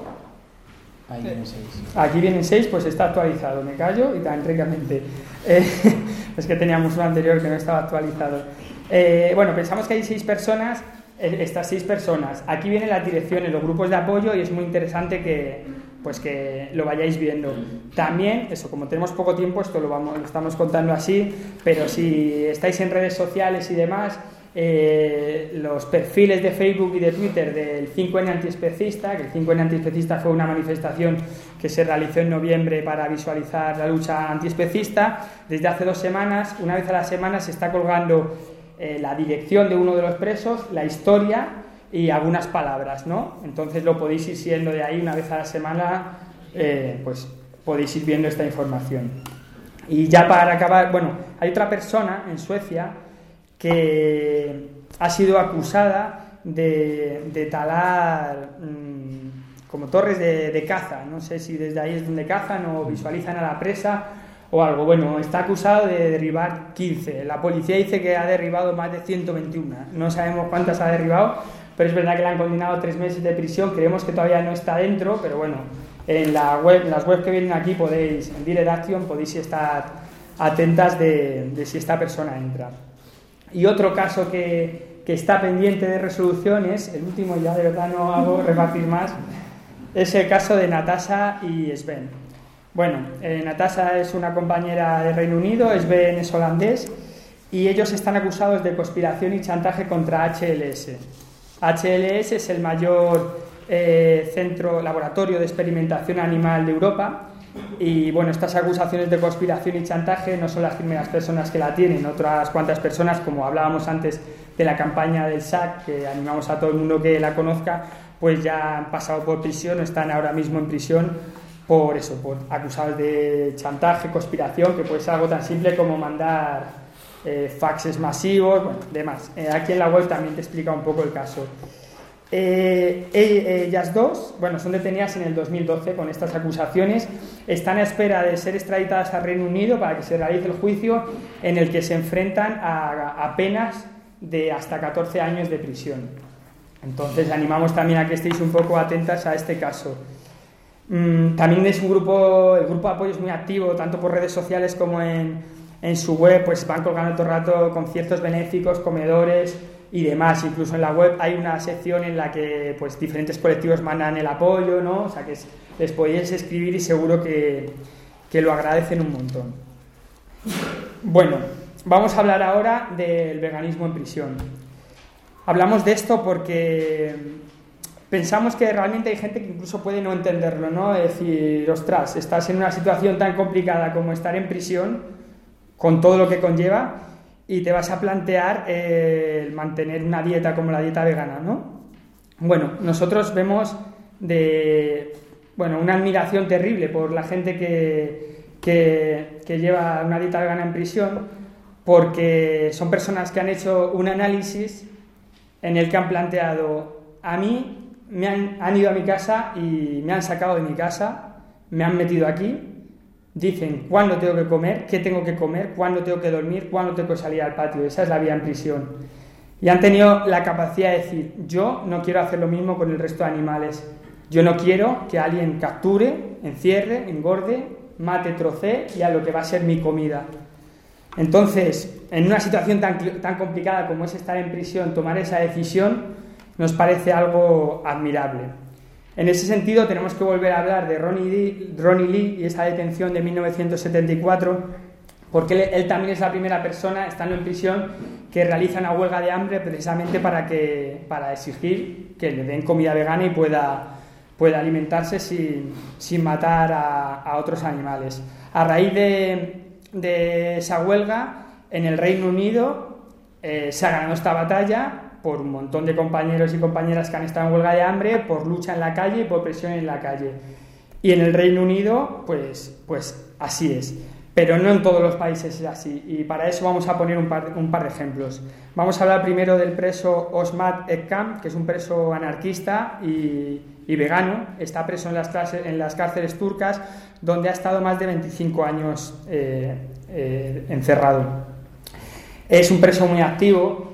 Ahí vienen seis. Aquí vienen seis, pues está actualizado, me callo y tan ricamente. Eh, Es que teníamos uno anterior que no estaba actualizado. Eh, bueno, pensamos que hay seis personas, eh, estas seis personas. Aquí vienen las direcciones, los grupos de apoyo y es muy interesante que, pues que lo vayáis viendo. También, eso, como tenemos poco tiempo, esto lo, vamos, lo estamos contando así, pero si estáis en redes sociales y demás, eh, los perfiles de Facebook y de Twitter del cinco ene antiespecista, que el cinco ene antiespecista fue una manifestación que se realizó en noviembre para visualizar la lucha antiespecista. Desde hace dos semanas, una vez a la semana, se está colgando eh, la dirección de uno de los presos, la historia y algunas palabras, ¿no? Entonces lo podéis ir siguiendo de ahí una vez a la semana, eh, pues podéis ir viendo esta información. Y ya para acabar, bueno, hay otra persona en Suecia que ha sido acusada de, de talar mmm, como torres de, de caza. No sé si desde ahí es donde cazan o visualizan a la presa o algo. Bueno, está acusado de derribar quince. La policía dice que ha derribado más de ciento veintiuno. No sabemos cuántas ha derribado, pero es verdad que le han condenado a tres meses de prisión. Creemos que todavía no está dentro, pero bueno, en, la web, en las webs que vienen aquí podéis, en Direct Action, podéis estar atentas de, de si esta persona entra. Y otro caso que, que está pendiente de resolución es, el último ya de verdad no hago repartir más, es el caso de Natasha y Sven. Bueno, eh, Natasha es una compañera de Reino Unido, Sven es holandés, y ellos están acusados de conspiración y chantaje contra hache ele ese. hache ele ese es el mayor eh, centro, laboratorio de experimentación animal de Europa. Y bueno, estas acusaciones de conspiración y chantaje no son las primeras personas que la tienen. Otras cuantas personas, como hablábamos antes de la campaña del S A C, que animamos a todo el mundo que la conozca, pues ya han pasado por prisión o están ahora mismo en prisión por eso, por acusados de chantaje, conspiración, que puede ser algo tan simple como mandar eh, faxes masivos, bueno, demás. Eh, aquí en la web también te explica un poco el caso. Eh, ellas dos, bueno, son detenidas en el dos mil doce con estas acusaciones, están a espera de ser extraditadas al Reino Unido para que se realice el juicio en el que se enfrentan a, a penas de hasta catorce años de prisión. Entonces animamos también a que estéis un poco atentas a este caso. Mm, también es un grupo, el grupo de apoyo es muy activo, tanto por redes sociales como en, en su web, pues van colgando todo el rato conciertos benéficos, comedores y demás. Incluso en la web hay una sección en la que pues diferentes colectivos mandan el apoyo, ¿no? O sea que es, les podéis escribir y seguro que, que lo agradecen un montón. Bueno, vamos a hablar ahora del veganismo en prisión. Hablamos de esto porque pensamos que realmente hay gente que incluso puede no entenderlo, ¿no? Es decir, ostras, estás en una situación tan complicada como estar en prisión, con todo lo que conlleva, y te vas a plantear eh, mantener una dieta como la dieta vegana, ¿no? Bueno, nosotros vemos de, bueno, una admiración terrible por la gente que, que, que lleva una dieta vegana en prisión, porque son personas que han hecho un análisis en el que han planteado: a mí me han, han ido a mi casa y me han sacado de mi casa, me han metido aquí. Dicen cuándo tengo que comer, qué tengo que comer, cuándo tengo que dormir, cuándo tengo que salir al patio. Esa es la vida en prisión. Y han tenido la capacidad de decir: yo no quiero hacer lo mismo con el resto de animales. Yo no quiero que alguien capture, encierre, engorde, mate, trocee y a lo que va a ser mi comida. Entonces, en una situación tan, tan complicada como es estar en prisión, tomar esa decisión nos parece algo admirable. En ese sentido, tenemos que volver a hablar de Ronnie Lee, Ronnie Lee y esa detención de mil novecientos setenta y cuatro, porque él, él también es la primera persona, estando en prisión, que realiza una huelga de hambre precisamente para, que, para exigir que le den comida vegana y pueda, pueda alimentarse sin, sin matar a, a otros animales. A raíz de, de esa huelga, en el Reino Unido eh, se ha ganado esta batalla por un montón de compañeros y compañeras que han estado en huelga de hambre, por lucha en la calle y por presión en la calle. Y en el Reino Unido, pues, pues así es. Pero no en todos los países es así. Y para eso vamos a poner un par, un par de ejemplos. Vamos a hablar primero del preso Osmat Ekam, que es un preso anarquista y, y vegano. Está preso en las, clases, en las cárceles turcas, donde ha estado más de veinticinco años eh, eh, encerrado. Es un preso muy activo.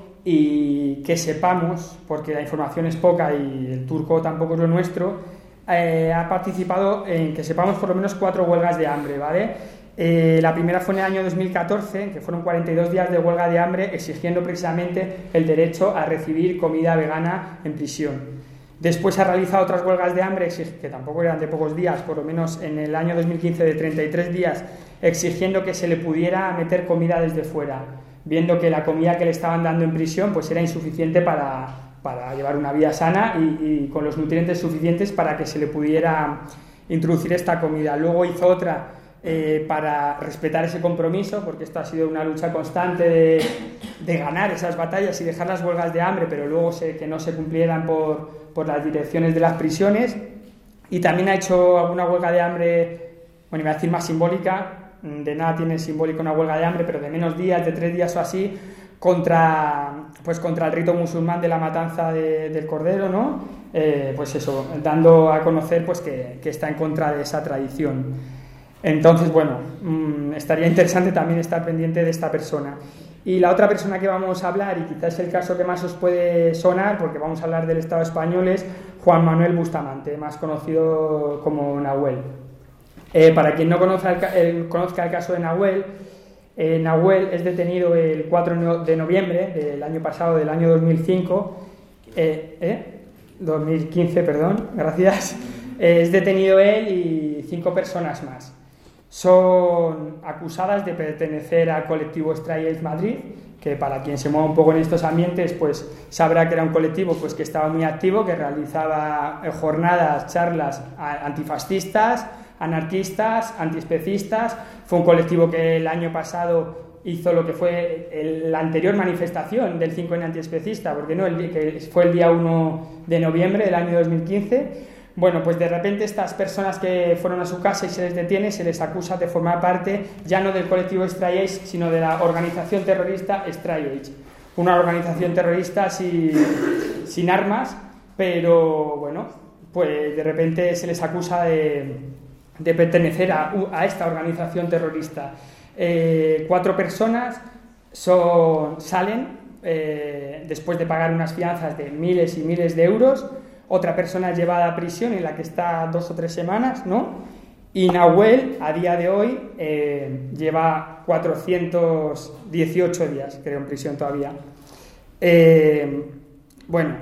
Y que sepamos, porque la información es poca y el turco tampoco es lo nuestro, eh, ha participado en que sepamos por lo menos cuatro huelgas de hambre, ¿vale? Eh, la primera fue en el año dos mil catorce, que fueron cuarenta y dos días de huelga de hambre exigiendo precisamente el derecho a recibir comida vegana en prisión. Después ha realizado otras huelgas de hambre, que tampoco eran de pocos días, por lo menos en el año dos mil quince de treinta y tres días, exigiendo que se le pudiera meter comida desde fuera, viendo que la comida que le estaban dando en prisión pues era insuficiente para, para llevar una vida sana y, y con los nutrientes suficientes para que se le pudiera introducir esta comida. Luego hizo otra eh, para respetar ese compromiso, porque esto ha sido una lucha constante de, de ganar esas batallas y dejar las huelgas de hambre, pero luego se, que no se cumplieran por, por las direcciones de las prisiones. Y también ha hecho alguna huelga de hambre, bueno, iba a decir más simbólica, de nada tiene simbólico una huelga de hambre, pero de menos días, de tres días o así, contra, pues contra el rito musulmán de la matanza de, del cordero, ¿no? Eh, pues eso, dando a conocer pues que, que está en contra de esa tradición. Entonces, bueno, mmm, estaría interesante también estar pendiente de esta persona. Y la otra persona que vamos a hablar, y quizás es el caso que más os puede sonar, porque vamos a hablar del Estado español, es Juan Manuel Bustamante, más conocido como Nahuel. Eh, para quien no conozca el, el, conozca el caso de Nahuel, eh, Nahuel es detenido el cuatro de noviembre del año pasado, del año dos mil cinco, eh, eh, dos mil quince, perdón, gracias. Eh, es detenido él y cinco personas más. Son acusadas de pertenecer al colectivo Stray Edge Madrid, que para quien se mueva un poco en estos ambientes pues sabrá que era un colectivo pues que estaba muy activo, que realizaba jornadas, charlas antifascistas, anarquistas, antiespecistas. Fue un colectivo que el año pasado hizo lo que fue el, la anterior manifestación del cinco ene antiespecista, porque no, el, que fue el día uno de noviembre del año dos mil quince. Bueno, pues de repente estas personas que fueron a su casa y se les detiene, se les acusa de formar parte ya no del colectivo Stray Edge, sino de la organización terrorista Stray Edge. Una organización terrorista sin, sin armas, pero bueno, pues de repente se les acusa de, de pertenecer a, a esta organización terrorista. Eh, cuatro personas son, salen eh, después de pagar unas fianzas de miles y miles de euros. Otra persona es llevada a prisión en la que está dos o tres semanas, ¿no? Y Nahuel, a día de hoy, eh, lleva cuatrocientos dieciocho días, creo, en prisión todavía. Eh, bueno,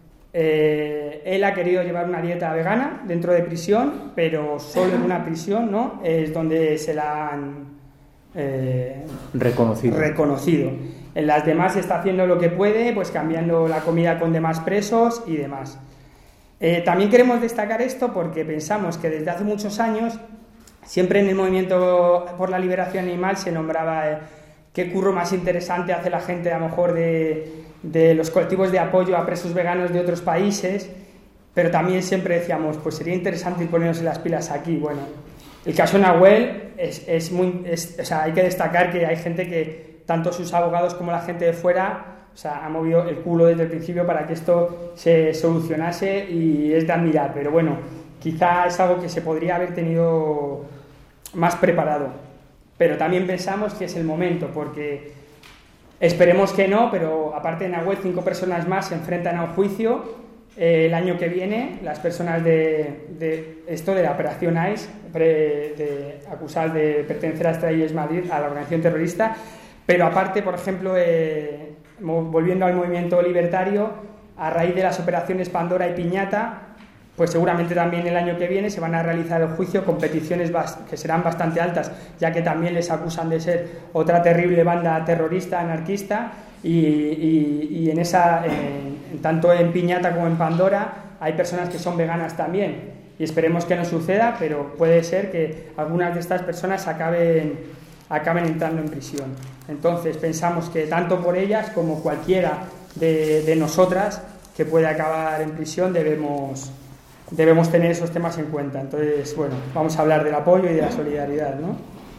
eh, él ha querido llevar una dieta vegana dentro de prisión, pero solo en una prisión, ¿no? Es donde se la han eh, reconocido. reconocido. En las demás está haciendo lo que puede, pues cambiando la comida con demás presos y demás. Eh, también queremos destacar esto porque pensamos que desde hace muchos años, siempre en el movimiento por la liberación animal se nombraba eh, qué curro más interesante hace la gente a lo mejor de, de los colectivos de apoyo a presos veganos de otros países, pero también siempre decíamos, pues sería interesante ponernos las pilas aquí. Bueno, el caso Nahuel es, es muy, es, o sea, hay que destacar que hay gente que, tanto sus abogados como la gente de fuera, o sea, ha movido el culo desde el principio para que esto se solucionase y es de admirar, pero bueno, quizá es algo que se podría haber tenido más preparado, pero también pensamos que es el momento, porque esperemos que no, pero aparte de Nahuel, cinco personas más se enfrentan a un juicio eh, el año que viene, las personas de, de esto de la Operación ICE, pre, de, acusadas de pertenecer a Stray Edge Madrid, a la organización terrorista, pero aparte, por ejemplo, eh, volviendo al movimiento libertario, a raíz de las operaciones Pandora y Piñata, pues seguramente también el año que viene se van a realizar el juicio con peticiones que serán bastante altas, ya que también les acusan de ser otra terrible banda terrorista, anarquista, y, y, y en esa, en, tanto en Piñata como en Pandora, hay personas que son veganas también, y esperemos que no suceda, pero puede ser que algunas de estas personas acaben acaben entrando en prisión. Entonces pensamos que tanto por ellas como cualquiera de, de nosotras que puede acabar en prisión debemos, debemos tener esos temas en cuenta. Entonces, bueno, vamos a hablar del apoyo y de la solidaridad, ¿no?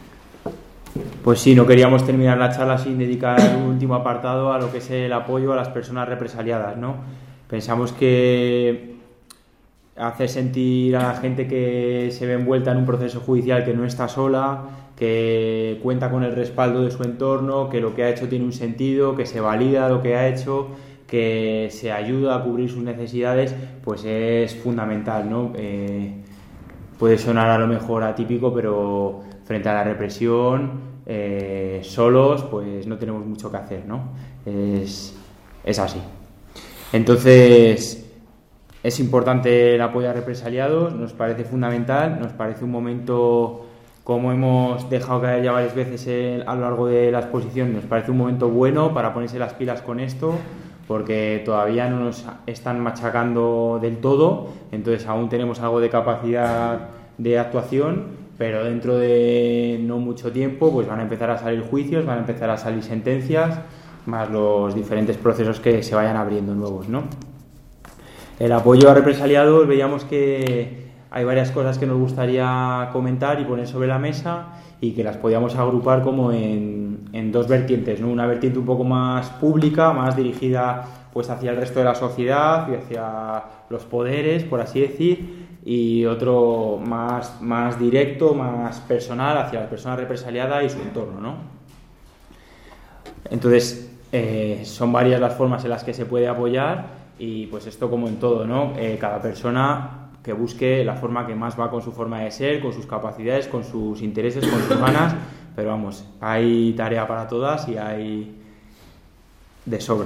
Pues sí, no queríamos terminar la charla sin dedicar un último apartado a lo que es el apoyo a las personas represaliadas, ¿no? Pensamos que hacer sentir a la gente que se ve envuelta en un proceso judicial que no está sola, que cuenta con el respaldo de su entorno, que lo que ha hecho tiene un sentido, que se valida lo que ha hecho, que se ayuda a cubrir sus necesidades, pues es fundamental, ¿no? Eh, puede sonar a lo mejor atípico, pero frente a la represión, eh, solos, pues no tenemos mucho que hacer, ¿no? Es, es así. Entonces, es importante el apoyo a represaliados, nos parece fundamental, nos parece un momento, como hemos dejado caer ya varias veces el, a lo largo de la exposición, nos parece un momento bueno para ponerse las pilas con esto, porque todavía no nos están machacando del todo, entonces aún tenemos algo de capacidad de actuación, pero dentro de no mucho tiempo pues van a empezar a salir juicios, van a empezar a salir sentencias, más los diferentes procesos que se vayan abriendo nuevos, ¿no? El apoyo a represaliados, veíamos que hay varias cosas que nos gustaría comentar y poner sobre la mesa y que las podíamos agrupar como en, en dos vertientes, ¿no? Una vertiente un poco más pública, más dirigida pues hacia el resto de la sociedad y hacia los poderes, por así decir, y otro más, más directo, más personal, hacia la persona represaliada y su entorno, ¿no? Entonces, eh, son varias las formas en las que se puede apoyar y pues esto como en todo, ¿no? Eh, cada persona que busque la forma que más va con su forma de ser, con sus capacidades, con sus intereses, con sus ganas, pero vamos, hay tarea para todas y hay de sobra.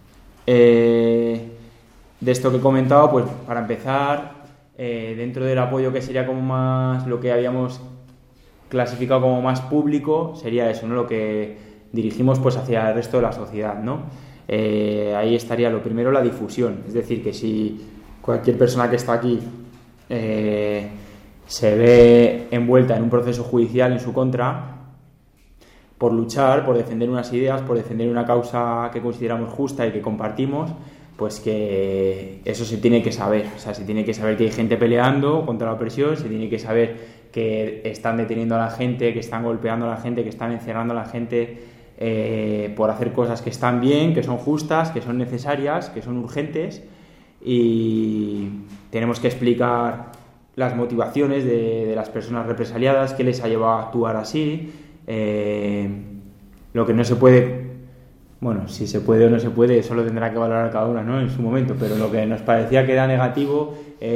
Eh, de esto que he comentado, pues para empezar, eh, dentro del apoyo que sería como más lo que habíamos clasificado como más público, sería eso, ¿no? Lo que dirigimos pues hacia el resto de la sociedad, ¿no? Eh, ahí estaría lo primero, la difusión, es decir, que si cualquier persona que está aquí eh, se ve envuelta en un proceso judicial en su contra por luchar, por defender unas ideas, por defender una causa que consideramos justa y que compartimos, pues que eso se tiene que saber, o sea, se tiene que saber que hay gente peleando contra la opresión, se tiene que saber que están deteniendo a la gente, que están golpeando a la gente, que están encerrando a la gente eh, por hacer cosas que están bien, que son justas, que son necesarias, que son urgentes, y tenemos que explicar las motivaciones de, de las personas represaliadas, qué les ha llevado a actuar así, eh, lo que no se puede, bueno, si se puede o no se puede, eso lo tendrá que valorar cada una, ¿no?, en su momento, pero lo que nos parecía que era negativo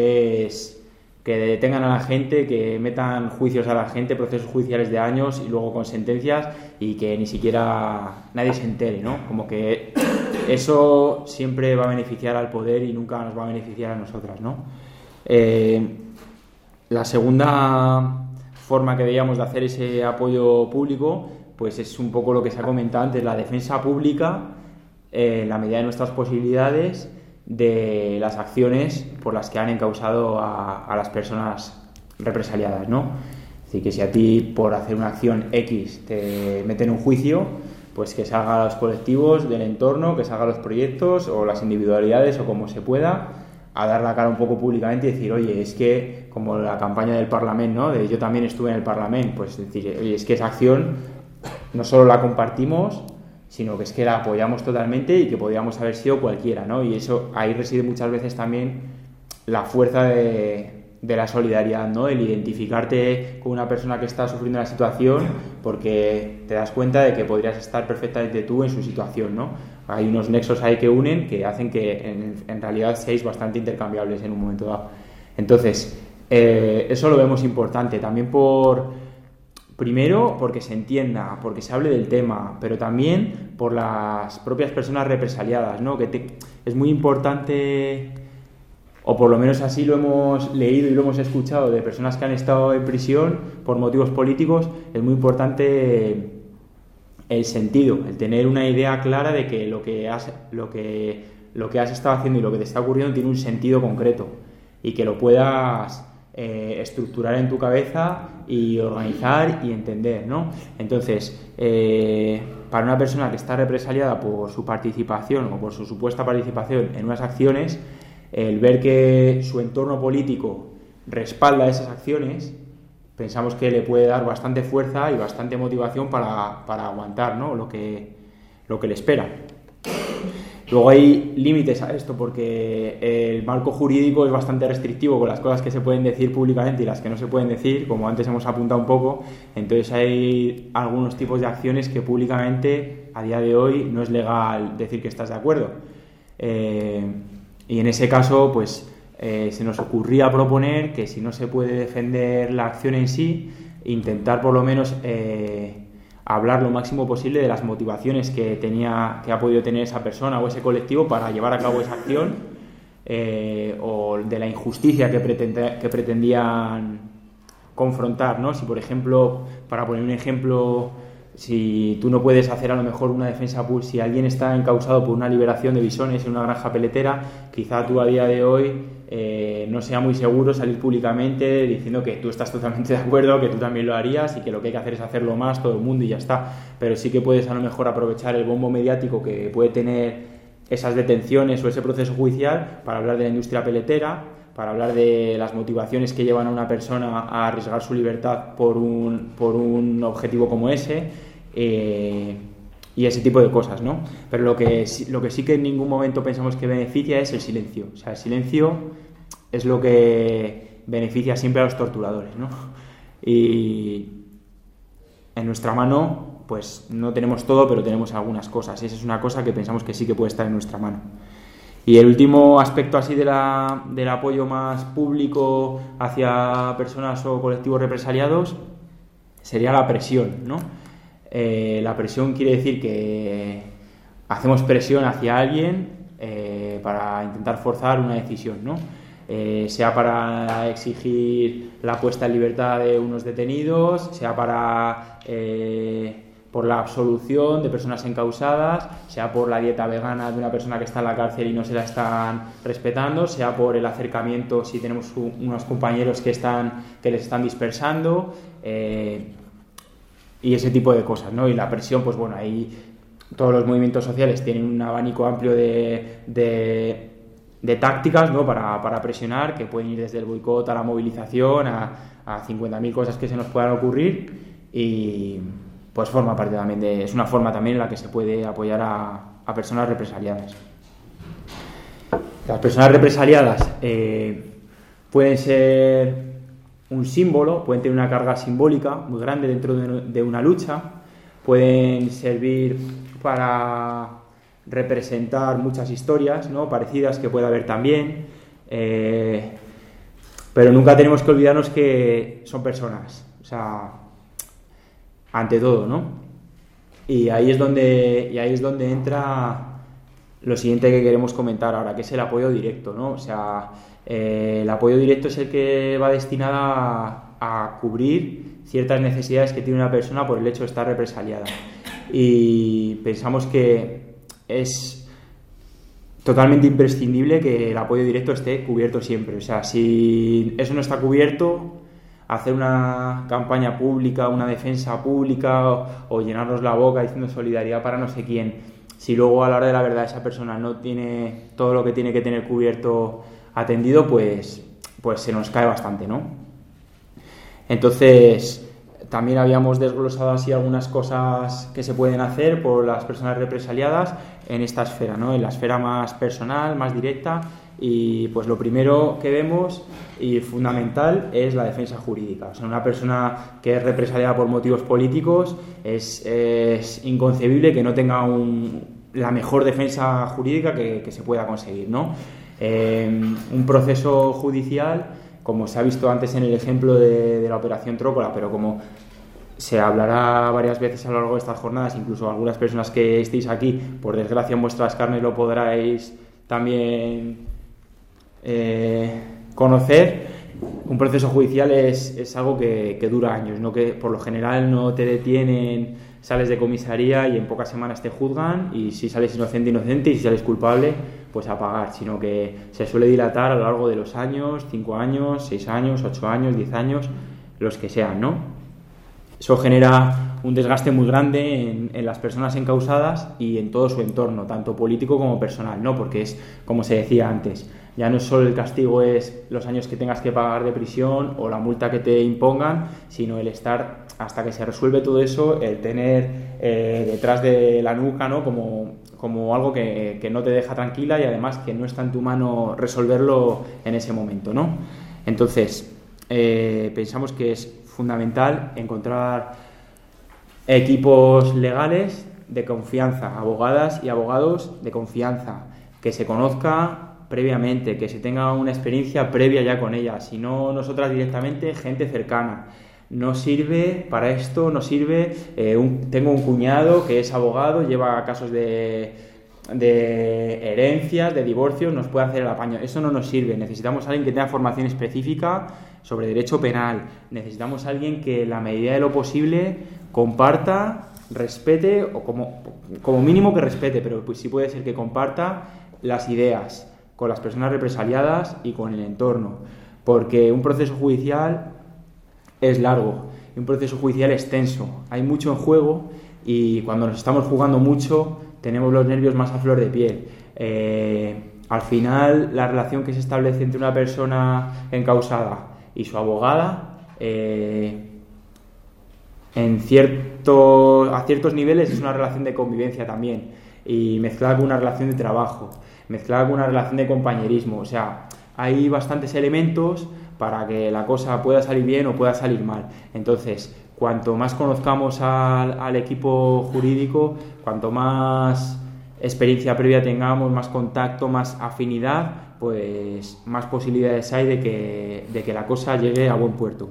es que detengan a la gente, que metan juicios a la gente, procesos judiciales de años y luego con sentencias y que ni siquiera nadie se entere, ¿no? Como que eso siempre va a beneficiar al poder y nunca nos va a beneficiar a nosotras, ¿no? Eh, la segunda forma que veíamos de hacer ese apoyo público pues es un poco lo que se ha comentado antes, la defensa pública, eh, en la medida de nuestras posibilidades, de las acciones por las que han encausado a, a las personas represaliadas, ¿no? Es decir, que si a ti por hacer una acción X te meten un juicio, pues que se haga a los colectivos del entorno, que se haga a los proyectos o las individualidades o como se pueda, a dar la cara un poco públicamente y decir, oye, es que, como la campaña del Parlamento, ¿no?, de yo también estuve en el Parlamento, pues decir, oye, es que esa acción no solo la compartimos, sino que es que la apoyamos totalmente y que podríamos haber sido cualquiera, ¿no? Y eso, ahí reside muchas veces también la fuerza de, de la solidaridad, ¿no? El identificarte con una persona que está sufriendo la situación porque te das cuenta de que podrías estar perfectamente tú en su situación, ¿no? Hay unos nexos ahí que unen que hacen que en, en realidad seáis bastante intercambiables en un momento dado. Entonces, eh, eso lo vemos importante, también por... Primero, porque se entienda, porque se hable del tema, pero también por las propias personas represaliadas, ¿no? Que te, es muy importante, o por lo menos así lo hemos leído y lo hemos escuchado de personas que han estado en prisión por motivos políticos, es muy importante el sentido, el tener una idea clara de que lo que has, lo que, lo que has estado haciendo y lo que te está ocurriendo tiene un sentido concreto y que lo puedas Eh, estructurar en tu cabeza y organizar y entender, ¿no? Entonces, eh, para una persona que está represaliada por su participación o por su supuesta participación en unas acciones, el ver que su entorno político respalda esas acciones, pensamos que le puede dar bastante fuerza y bastante motivación para, para aguantar, ¿no?, lo que, lo que le espera. Luego hay límites a esto porque el marco jurídico es bastante restrictivo con las cosas que se pueden decir públicamente y las que no se pueden decir, como antes hemos apuntado un poco. Entonces hay algunos tipos de acciones que públicamente a día de hoy no es legal decir que estás de acuerdo. Eh, y en ese caso pues eh, se nos ocurría proponer que si no se puede defender la acción en sí, intentar por lo menos eh, hablar lo máximo posible de las motivaciones que tenía, que ha podido tener esa persona o ese colectivo para llevar a cabo esa acción, eh, o de la injusticia que, pretende, que pretendían confrontar, ¿no? Si, por ejemplo, para poner un ejemplo, si tú no puedes hacer a lo mejor una defensa, si alguien está encausado por una liberación de bisones en una granja peletera, quizá tú a día de hoy eh, no sea muy seguro salir públicamente diciendo que tú estás totalmente de acuerdo, que tú también lo harías y que lo que hay que hacer es hacerlo más todo el mundo y ya está. Pero sí que puedes a lo mejor aprovechar el bombo mediático que puede tener esas detenciones o ese proceso judicial para hablar de la industria peletera, para hablar de las motivaciones que llevan a una persona a arriesgar su libertad por un, por un objetivo como ese, eh, y ese tipo de cosas, ¿no? Pero lo que, lo que sí que en ningún momento pensamos que beneficia es el silencio. O sea, el silencio es lo que beneficia siempre a los torturadores, ¿no? Y en nuestra mano, pues no tenemos todo, pero tenemos algunas cosas. Y esa es una cosa que pensamos que sí que puede estar en nuestra mano. Y el último aspecto así de la, del apoyo más público hacia personas o colectivos represaliados sería la presión, ¿no? Eh, la presión quiere decir que hacemos presión hacia alguien eh, para intentar forzar una decisión, ¿no? Eh, sea para exigir la puesta en libertad de unos detenidos, sea para... Eh, por la absolución de personas encausadas, sea por la dieta vegana de una persona que está en la cárcel y no se la están respetando, sea por el acercamiento si tenemos unos compañeros que están que les están dispersando, eh, y ese tipo de cosas, ¿no? Y la presión, pues bueno, ahí todos los movimientos sociales tienen un abanico amplio de, de, de tácticas, ¿no? para, para presionar, que pueden ir desde el boicot a la movilización, a, a cincuenta mil cosas que se nos puedan ocurrir, y pues forma parte también de, es una forma también en la que se puede apoyar a, a personas represaliadas. Las personas represaliadas eh, pueden ser un símbolo, pueden tener una carga simbólica muy grande dentro de, de una lucha, pueden servir para representar muchas historias, ¿no? Parecidas que puede haber también, eh, pero nunca tenemos que olvidarnos que son personas, o sea, ante todo, ¿no? Y ahí es donde y ahí es donde entra lo siguiente que queremos comentar ahora, que es el apoyo directo, ¿no? O sea, eh, el apoyo directo es el que va destinado a, a cubrir ciertas necesidades que tiene una persona por el hecho de estar represaliada. Y pensamos que es totalmente imprescindible que el apoyo directo esté cubierto siempre. O sea, si eso no está cubierto, hacer una campaña pública, una defensa pública o, o llenarnos la boca diciendo solidaridad para no sé quién, si luego a la hora de la verdad esa persona no tiene todo lo que tiene que tener cubierto atendido, pues, pues se nos cae bastante, ¿no? Entonces, también habíamos desglosado así algunas cosas que se pueden hacer por las personas represaliadas en esta esfera, ¿no? En la esfera más personal, más directa. Y pues lo primero que vemos y fundamental es la defensa jurídica. O sea, una persona que es represaliada por motivos políticos es, es inconcebible que no tenga un, la mejor defensa jurídica que, que se pueda conseguir, ¿no? Eh, un proceso judicial, como se ha visto antes en el ejemplo de, de la operación Trócola, pero como se hablará varias veces a lo largo de estas jornadas, incluso algunas personas que estéis aquí, por desgracia en vuestras carnes lo podráis también Eh, conocer, un proceso judicial es, es algo que, que dura años, ¿no? Que por lo general no te detienen, sales de comisaría y en pocas semanas te juzgan, y si sales inocente, inocente, y si sales culpable, pues a pagar, sino que se suele dilatar a lo largo de los años, cinco años, seis años, ocho años, diez años, los que sean, ¿no? Eso genera un desgaste muy grande en, en las personas encausadas y en todo su entorno, tanto político como personal, ¿no? Porque es, como se decía antes, ya no solo el castigo es los años que tengas que pagar de prisión o la multa que te impongan, sino el estar hasta que se resuelve todo eso, el tener eh, detrás de la nuca, ¿no? Como, como algo que, que no te deja tranquila, y además que no está en tu mano resolverlo en ese momento, ¿no? Entonces, eh, pensamos que es fundamental encontrar equipos legales de confianza, abogadas y abogados de confianza, que se conozca previamente, que se tenga una experiencia previa ya con ella, si no nosotras directamente, gente cercana, no sirve para esto, no sirve. Eh, un, tengo un cuñado que es abogado, lleva casos de, de herencias, de divorcios, nos puede hacer el apaño. Eso no nos sirve. Necesitamos a alguien que tenga formación específica sobre derecho penal. Necesitamos a alguien que, en la medida de lo posible, comparta, respete, o como, como mínimo que respete, pero pues sí puede ser que comparta las ideas con las personas represaliadas y con el entorno. Porque un proceso judicial es largo, y un proceso judicial es tenso, hay mucho en juego y cuando nos estamos jugando mucho tenemos los nervios más a flor de piel. Eh, al final, la relación que se establece entre una persona encausada y su abogada, eh, en cierto, a ciertos niveles es una relación de convivencia también, y mezclada con una relación de trabajo, mezclada con una relación de compañerismo. O sea, hay bastantes elementos para que la cosa pueda salir bien o pueda salir mal. Entonces, cuanto más conozcamos al, al equipo jurídico, cuanto más experiencia previa tengamos, más contacto, más afinidad, pues más posibilidades hay de que, de que la cosa llegue a buen puerto.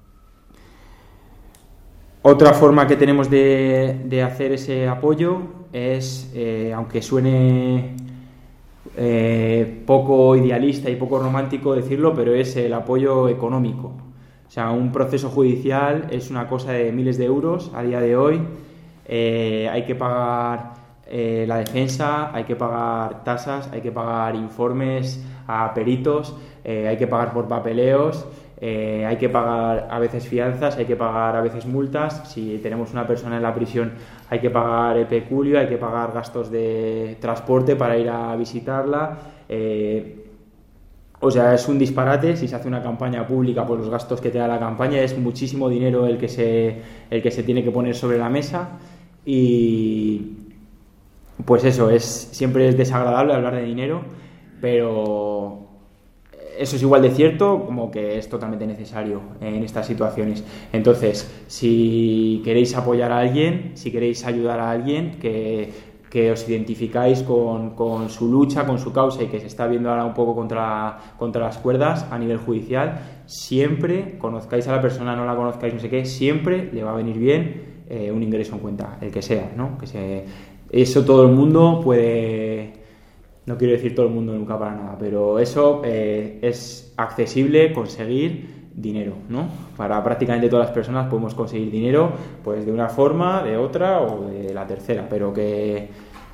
Otra forma que tenemos de, de hacer ese apoyo es, eh, aunque suene Eh, poco idealista y poco romántico decirlo, pero es el apoyo económico. O sea, un proceso judicial es una cosa de miles de euros a día de hoy. Eh, hay que pagar eh, la defensa, hay que pagar tasas, hay que pagar informes a peritos, eh, hay que pagar por papeleos, eh, hay que pagar a veces fianzas, hay que pagar a veces multas. Si tenemos una persona en la prisión, hay que pagar el peculio, hay que pagar gastos de transporte para ir a visitarla. Eh, o sea, es un disparate. Si se hace una campaña pública, por los gastos que te da la campaña, es muchísimo dinero el que se, el que se tiene que poner sobre la mesa. Y pues eso, es, siempre es desagradable hablar de dinero, pero eso es igual de cierto como que es totalmente necesario en estas situaciones. Entonces, si queréis apoyar a alguien, si queréis ayudar a alguien, que, que os identificáis con, con su lucha, con su causa y que se está viendo ahora un poco contra, contra las cuerdas a nivel judicial, siempre, conozcáis a la persona, no la conozcáis, no sé qué, siempre le va a venir bien eh, un ingreso en cuenta, el que sea, ¿no? Que se, eso todo el mundo puede... No quiero decir todo el mundo nunca para nada, pero eso eh, es accesible conseguir dinero, ¿no? Para prácticamente todas las personas podemos conseguir dinero, pues de una forma, de otra o de la tercera, pero que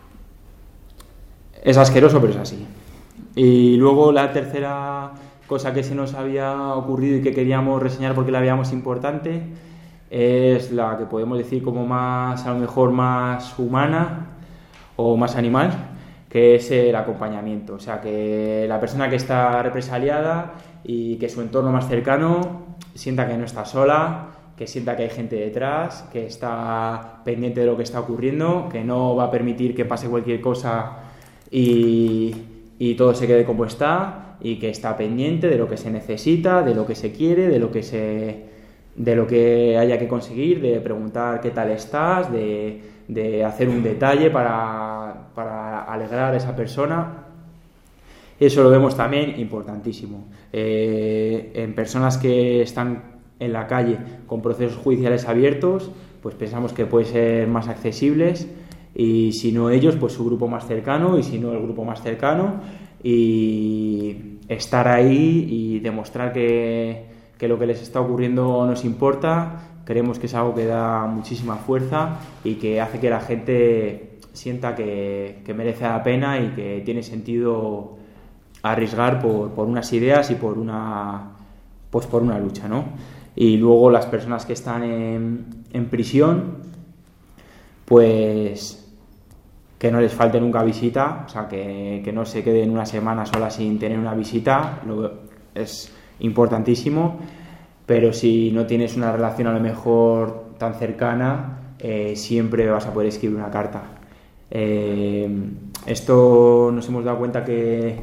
es asqueroso, pero es así. Y luego la tercera cosa que se nos había ocurrido y que queríamos reseñar porque la veíamos importante es la que podemos decir como más, a lo mejor más humana o más animal, que es el acompañamiento. O sea, que la persona que está represaliada y que su entorno más cercano sienta que no está sola, que sienta que hay gente detrás, que está pendiente de lo que está ocurriendo, que no va a permitir que pase cualquier cosa y, y todo se quede como está, y que está pendiente de lo que se necesita, de lo que se quiere, de lo que se, de lo que haya que conseguir, de preguntar qué tal estás, de, de hacer un detalle para, para alegrar a esa persona. Eso lo vemos también importantísimo. Eh, en personas que están en la calle con procesos judiciales abiertos, pues pensamos que pueden ser más accesibles, y si no ellos, pues su grupo más cercano, y si no el grupo más cercano, y estar ahí y demostrar que, que lo que les está ocurriendo nos importa. Creemos que es algo que da muchísima fuerza y que hace que la gente sienta que, que merece la pena y que tiene sentido arriesgar por, por unas ideas y por una, pues por una lucha, ¿no? Y luego las personas que están en, en prisión, pues que no les falte nunca visita, o sea, que, que no se queden una semana sola sin tener una visita, lo, es importantísimo. Pero si no tienes una relación a lo mejor tan cercana, eh, siempre vas a poder escribir una carta. Eh, esto nos hemos dado cuenta que,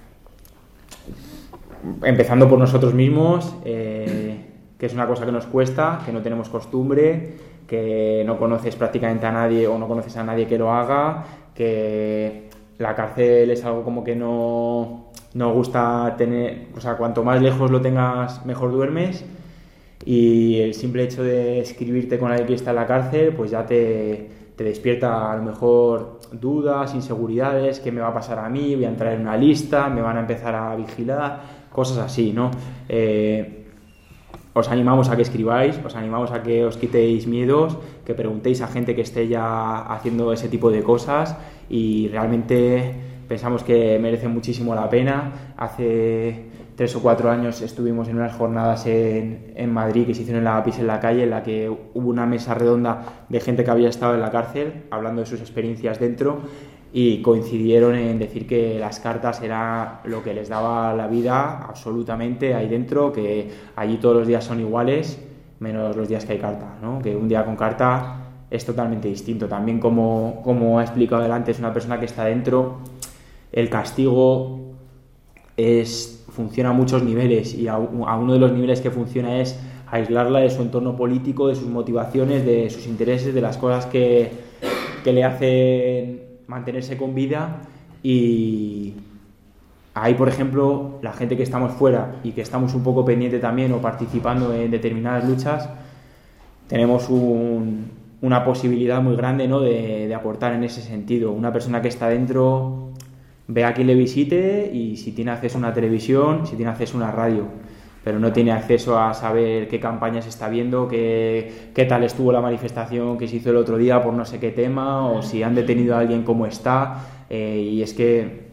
empezando por nosotros mismos, eh, que es una cosa que nos cuesta, que no tenemos costumbre, que no conoces prácticamente a nadie o no conoces a nadie que lo haga, que la cárcel es algo como que no... nos gusta tener, o sea, cuanto más lejos lo tengas, mejor duermes, y el simple hecho de escribirte con alguien que está en la cárcel pues ya te, te despierta a lo mejor dudas, inseguridades, qué me va a pasar a mí, voy a entrar en una lista, me van a empezar a vigilar, cosas así, ¿no? Eh, os animamos a que escribáis, os animamos a que os quitéis miedos, que preguntéis a gente que esté ya haciendo ese tipo de cosas y realmente pensamos que merece muchísimo la pena. Hace tres o cuatro años estuvimos en unas jornadas en, en Madrid que se hicieron en la Pis en la calle, en la que hubo una mesa redonda de gente que había estado en la cárcel hablando de sus experiencias dentro y coincidieron en decir que las cartas era lo que les daba la vida absolutamente ahí dentro, que allí todos los días son iguales menos los días que hay carta, ¿no? Que un día con carta es totalmente distinto. También como, como ha explicado delante, es una persona que está dentro, el castigo es, funciona a muchos niveles y a, a uno de los niveles que funciona es aislarla de su entorno político, de sus motivaciones, de sus intereses, de las cosas que, que le hacen mantenerse con vida. Y ahí, por ejemplo, la gente que estamos fuera y que estamos un poco pendiente también o participando en determinadas luchas, tenemos un, una posibilidad muy grande, ¿no?, de, de aportar en ese sentido. Una persona que está dentro ve a quien le visite y si tiene acceso a una televisión, si tiene acceso a una radio, pero no tiene acceso a saber qué campaña se está viendo, qué, qué tal estuvo la manifestación que se hizo el otro día por no sé qué tema, o si han detenido a alguien cómo está. Eh, y es que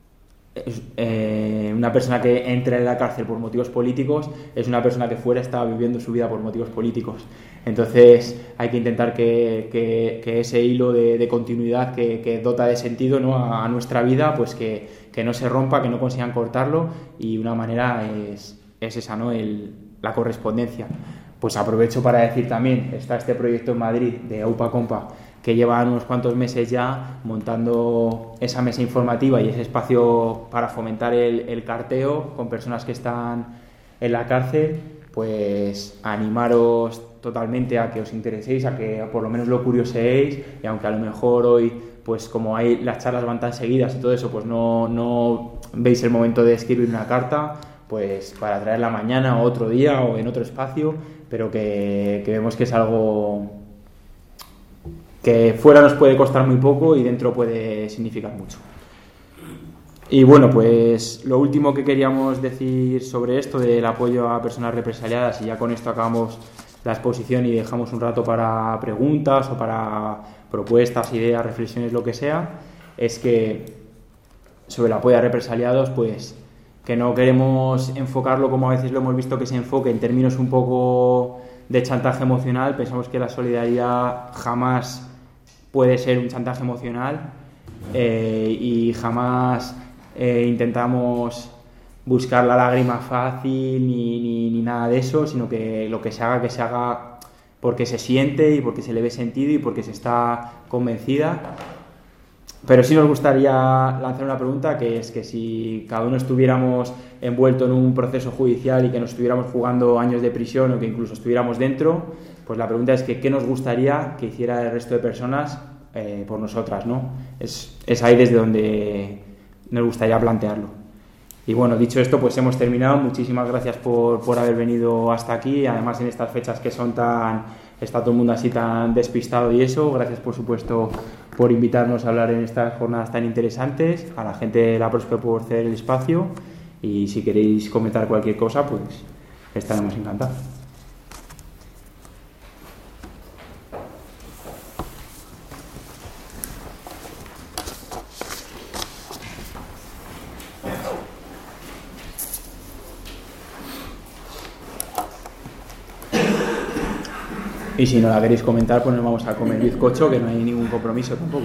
eh, una persona que entra en la cárcel por motivos políticos es una persona que fuera está viviendo su vida por motivos políticos. Entonces hay que intentar que, que, que ese hilo de, de continuidad que, que dota de sentido, ¿no?, a, a nuestra vida, pues que, que no se rompa, que no consigan cortarlo, y una manera es... es esa, ¿no?, El, la correspondencia. Pues aprovecho para decir también, está este proyecto en Madrid de Aupa Compa, que llevan unos cuantos meses ya montando esa mesa informativa y ese espacio para fomentar el, el carteo con personas que están en la cárcel. Pues animaros totalmente a que os intereséis, a que por lo menos lo curioseéis, y aunque a lo mejor hoy, pues como hay, las charlas van tan seguidas y todo eso, pues no, no veis el momento de escribir una carta, pues para traerla mañana o otro día o en otro espacio, pero que, que vemos que es algo que fuera nos puede costar muy poco y dentro puede significar mucho. Y bueno, pues lo último que queríamos decir sobre esto del apoyo a personas represaliadas, y ya con esto acabamos la exposición y dejamos un rato para preguntas o para propuestas, ideas, reflexiones, lo que sea, es que sobre el apoyo a represaliados, pues que no queremos enfocarlo como a veces lo hemos visto que se enfoque en términos un poco de chantaje emocional. Pensamos que la solidaridad jamás puede ser un chantaje emocional, eh, y jamás eh, intentamos buscar la lágrima fácil ni, ni, ni nada de eso, sino que lo que se haga, que se haga porque se siente y porque se le ve sentido y porque se está convencida. Pero sí nos gustaría lanzar una pregunta, que es que si cada uno estuviéramos envuelto en un proceso judicial y que nos estuviéramos jugando años de prisión o que incluso estuviéramos dentro, pues la pregunta es que qué nos gustaría que hiciera el resto de personas eh, por nosotras, ¿no? Es, es ahí desde donde nos gustaría plantearlo. Y bueno, dicho esto, pues hemos terminado. Muchísimas gracias por, por haber venido hasta aquí, además en estas fechas que son tan... está todo el mundo así tan despistado y eso. Gracias, por supuesto, por invitarnos a hablar en estas jornadas tan interesantes, a la gente de la Prospe por ceder el espacio, y si queréis comentar cualquier cosa, pues estaremos encantados. Y si no la queréis comentar, pues nos vamos a comer bizcocho, que no hay ningún compromiso tampoco.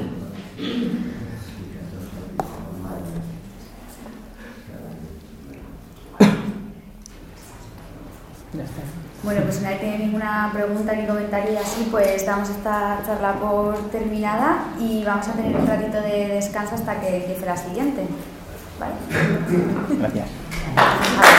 Bueno, pues si nadie tiene ninguna pregunta ni comentario y así, pues damos esta charla por terminada y vamos a tener un ratito de descanso hasta que empiece la siguiente. ¿Vale? Gracias.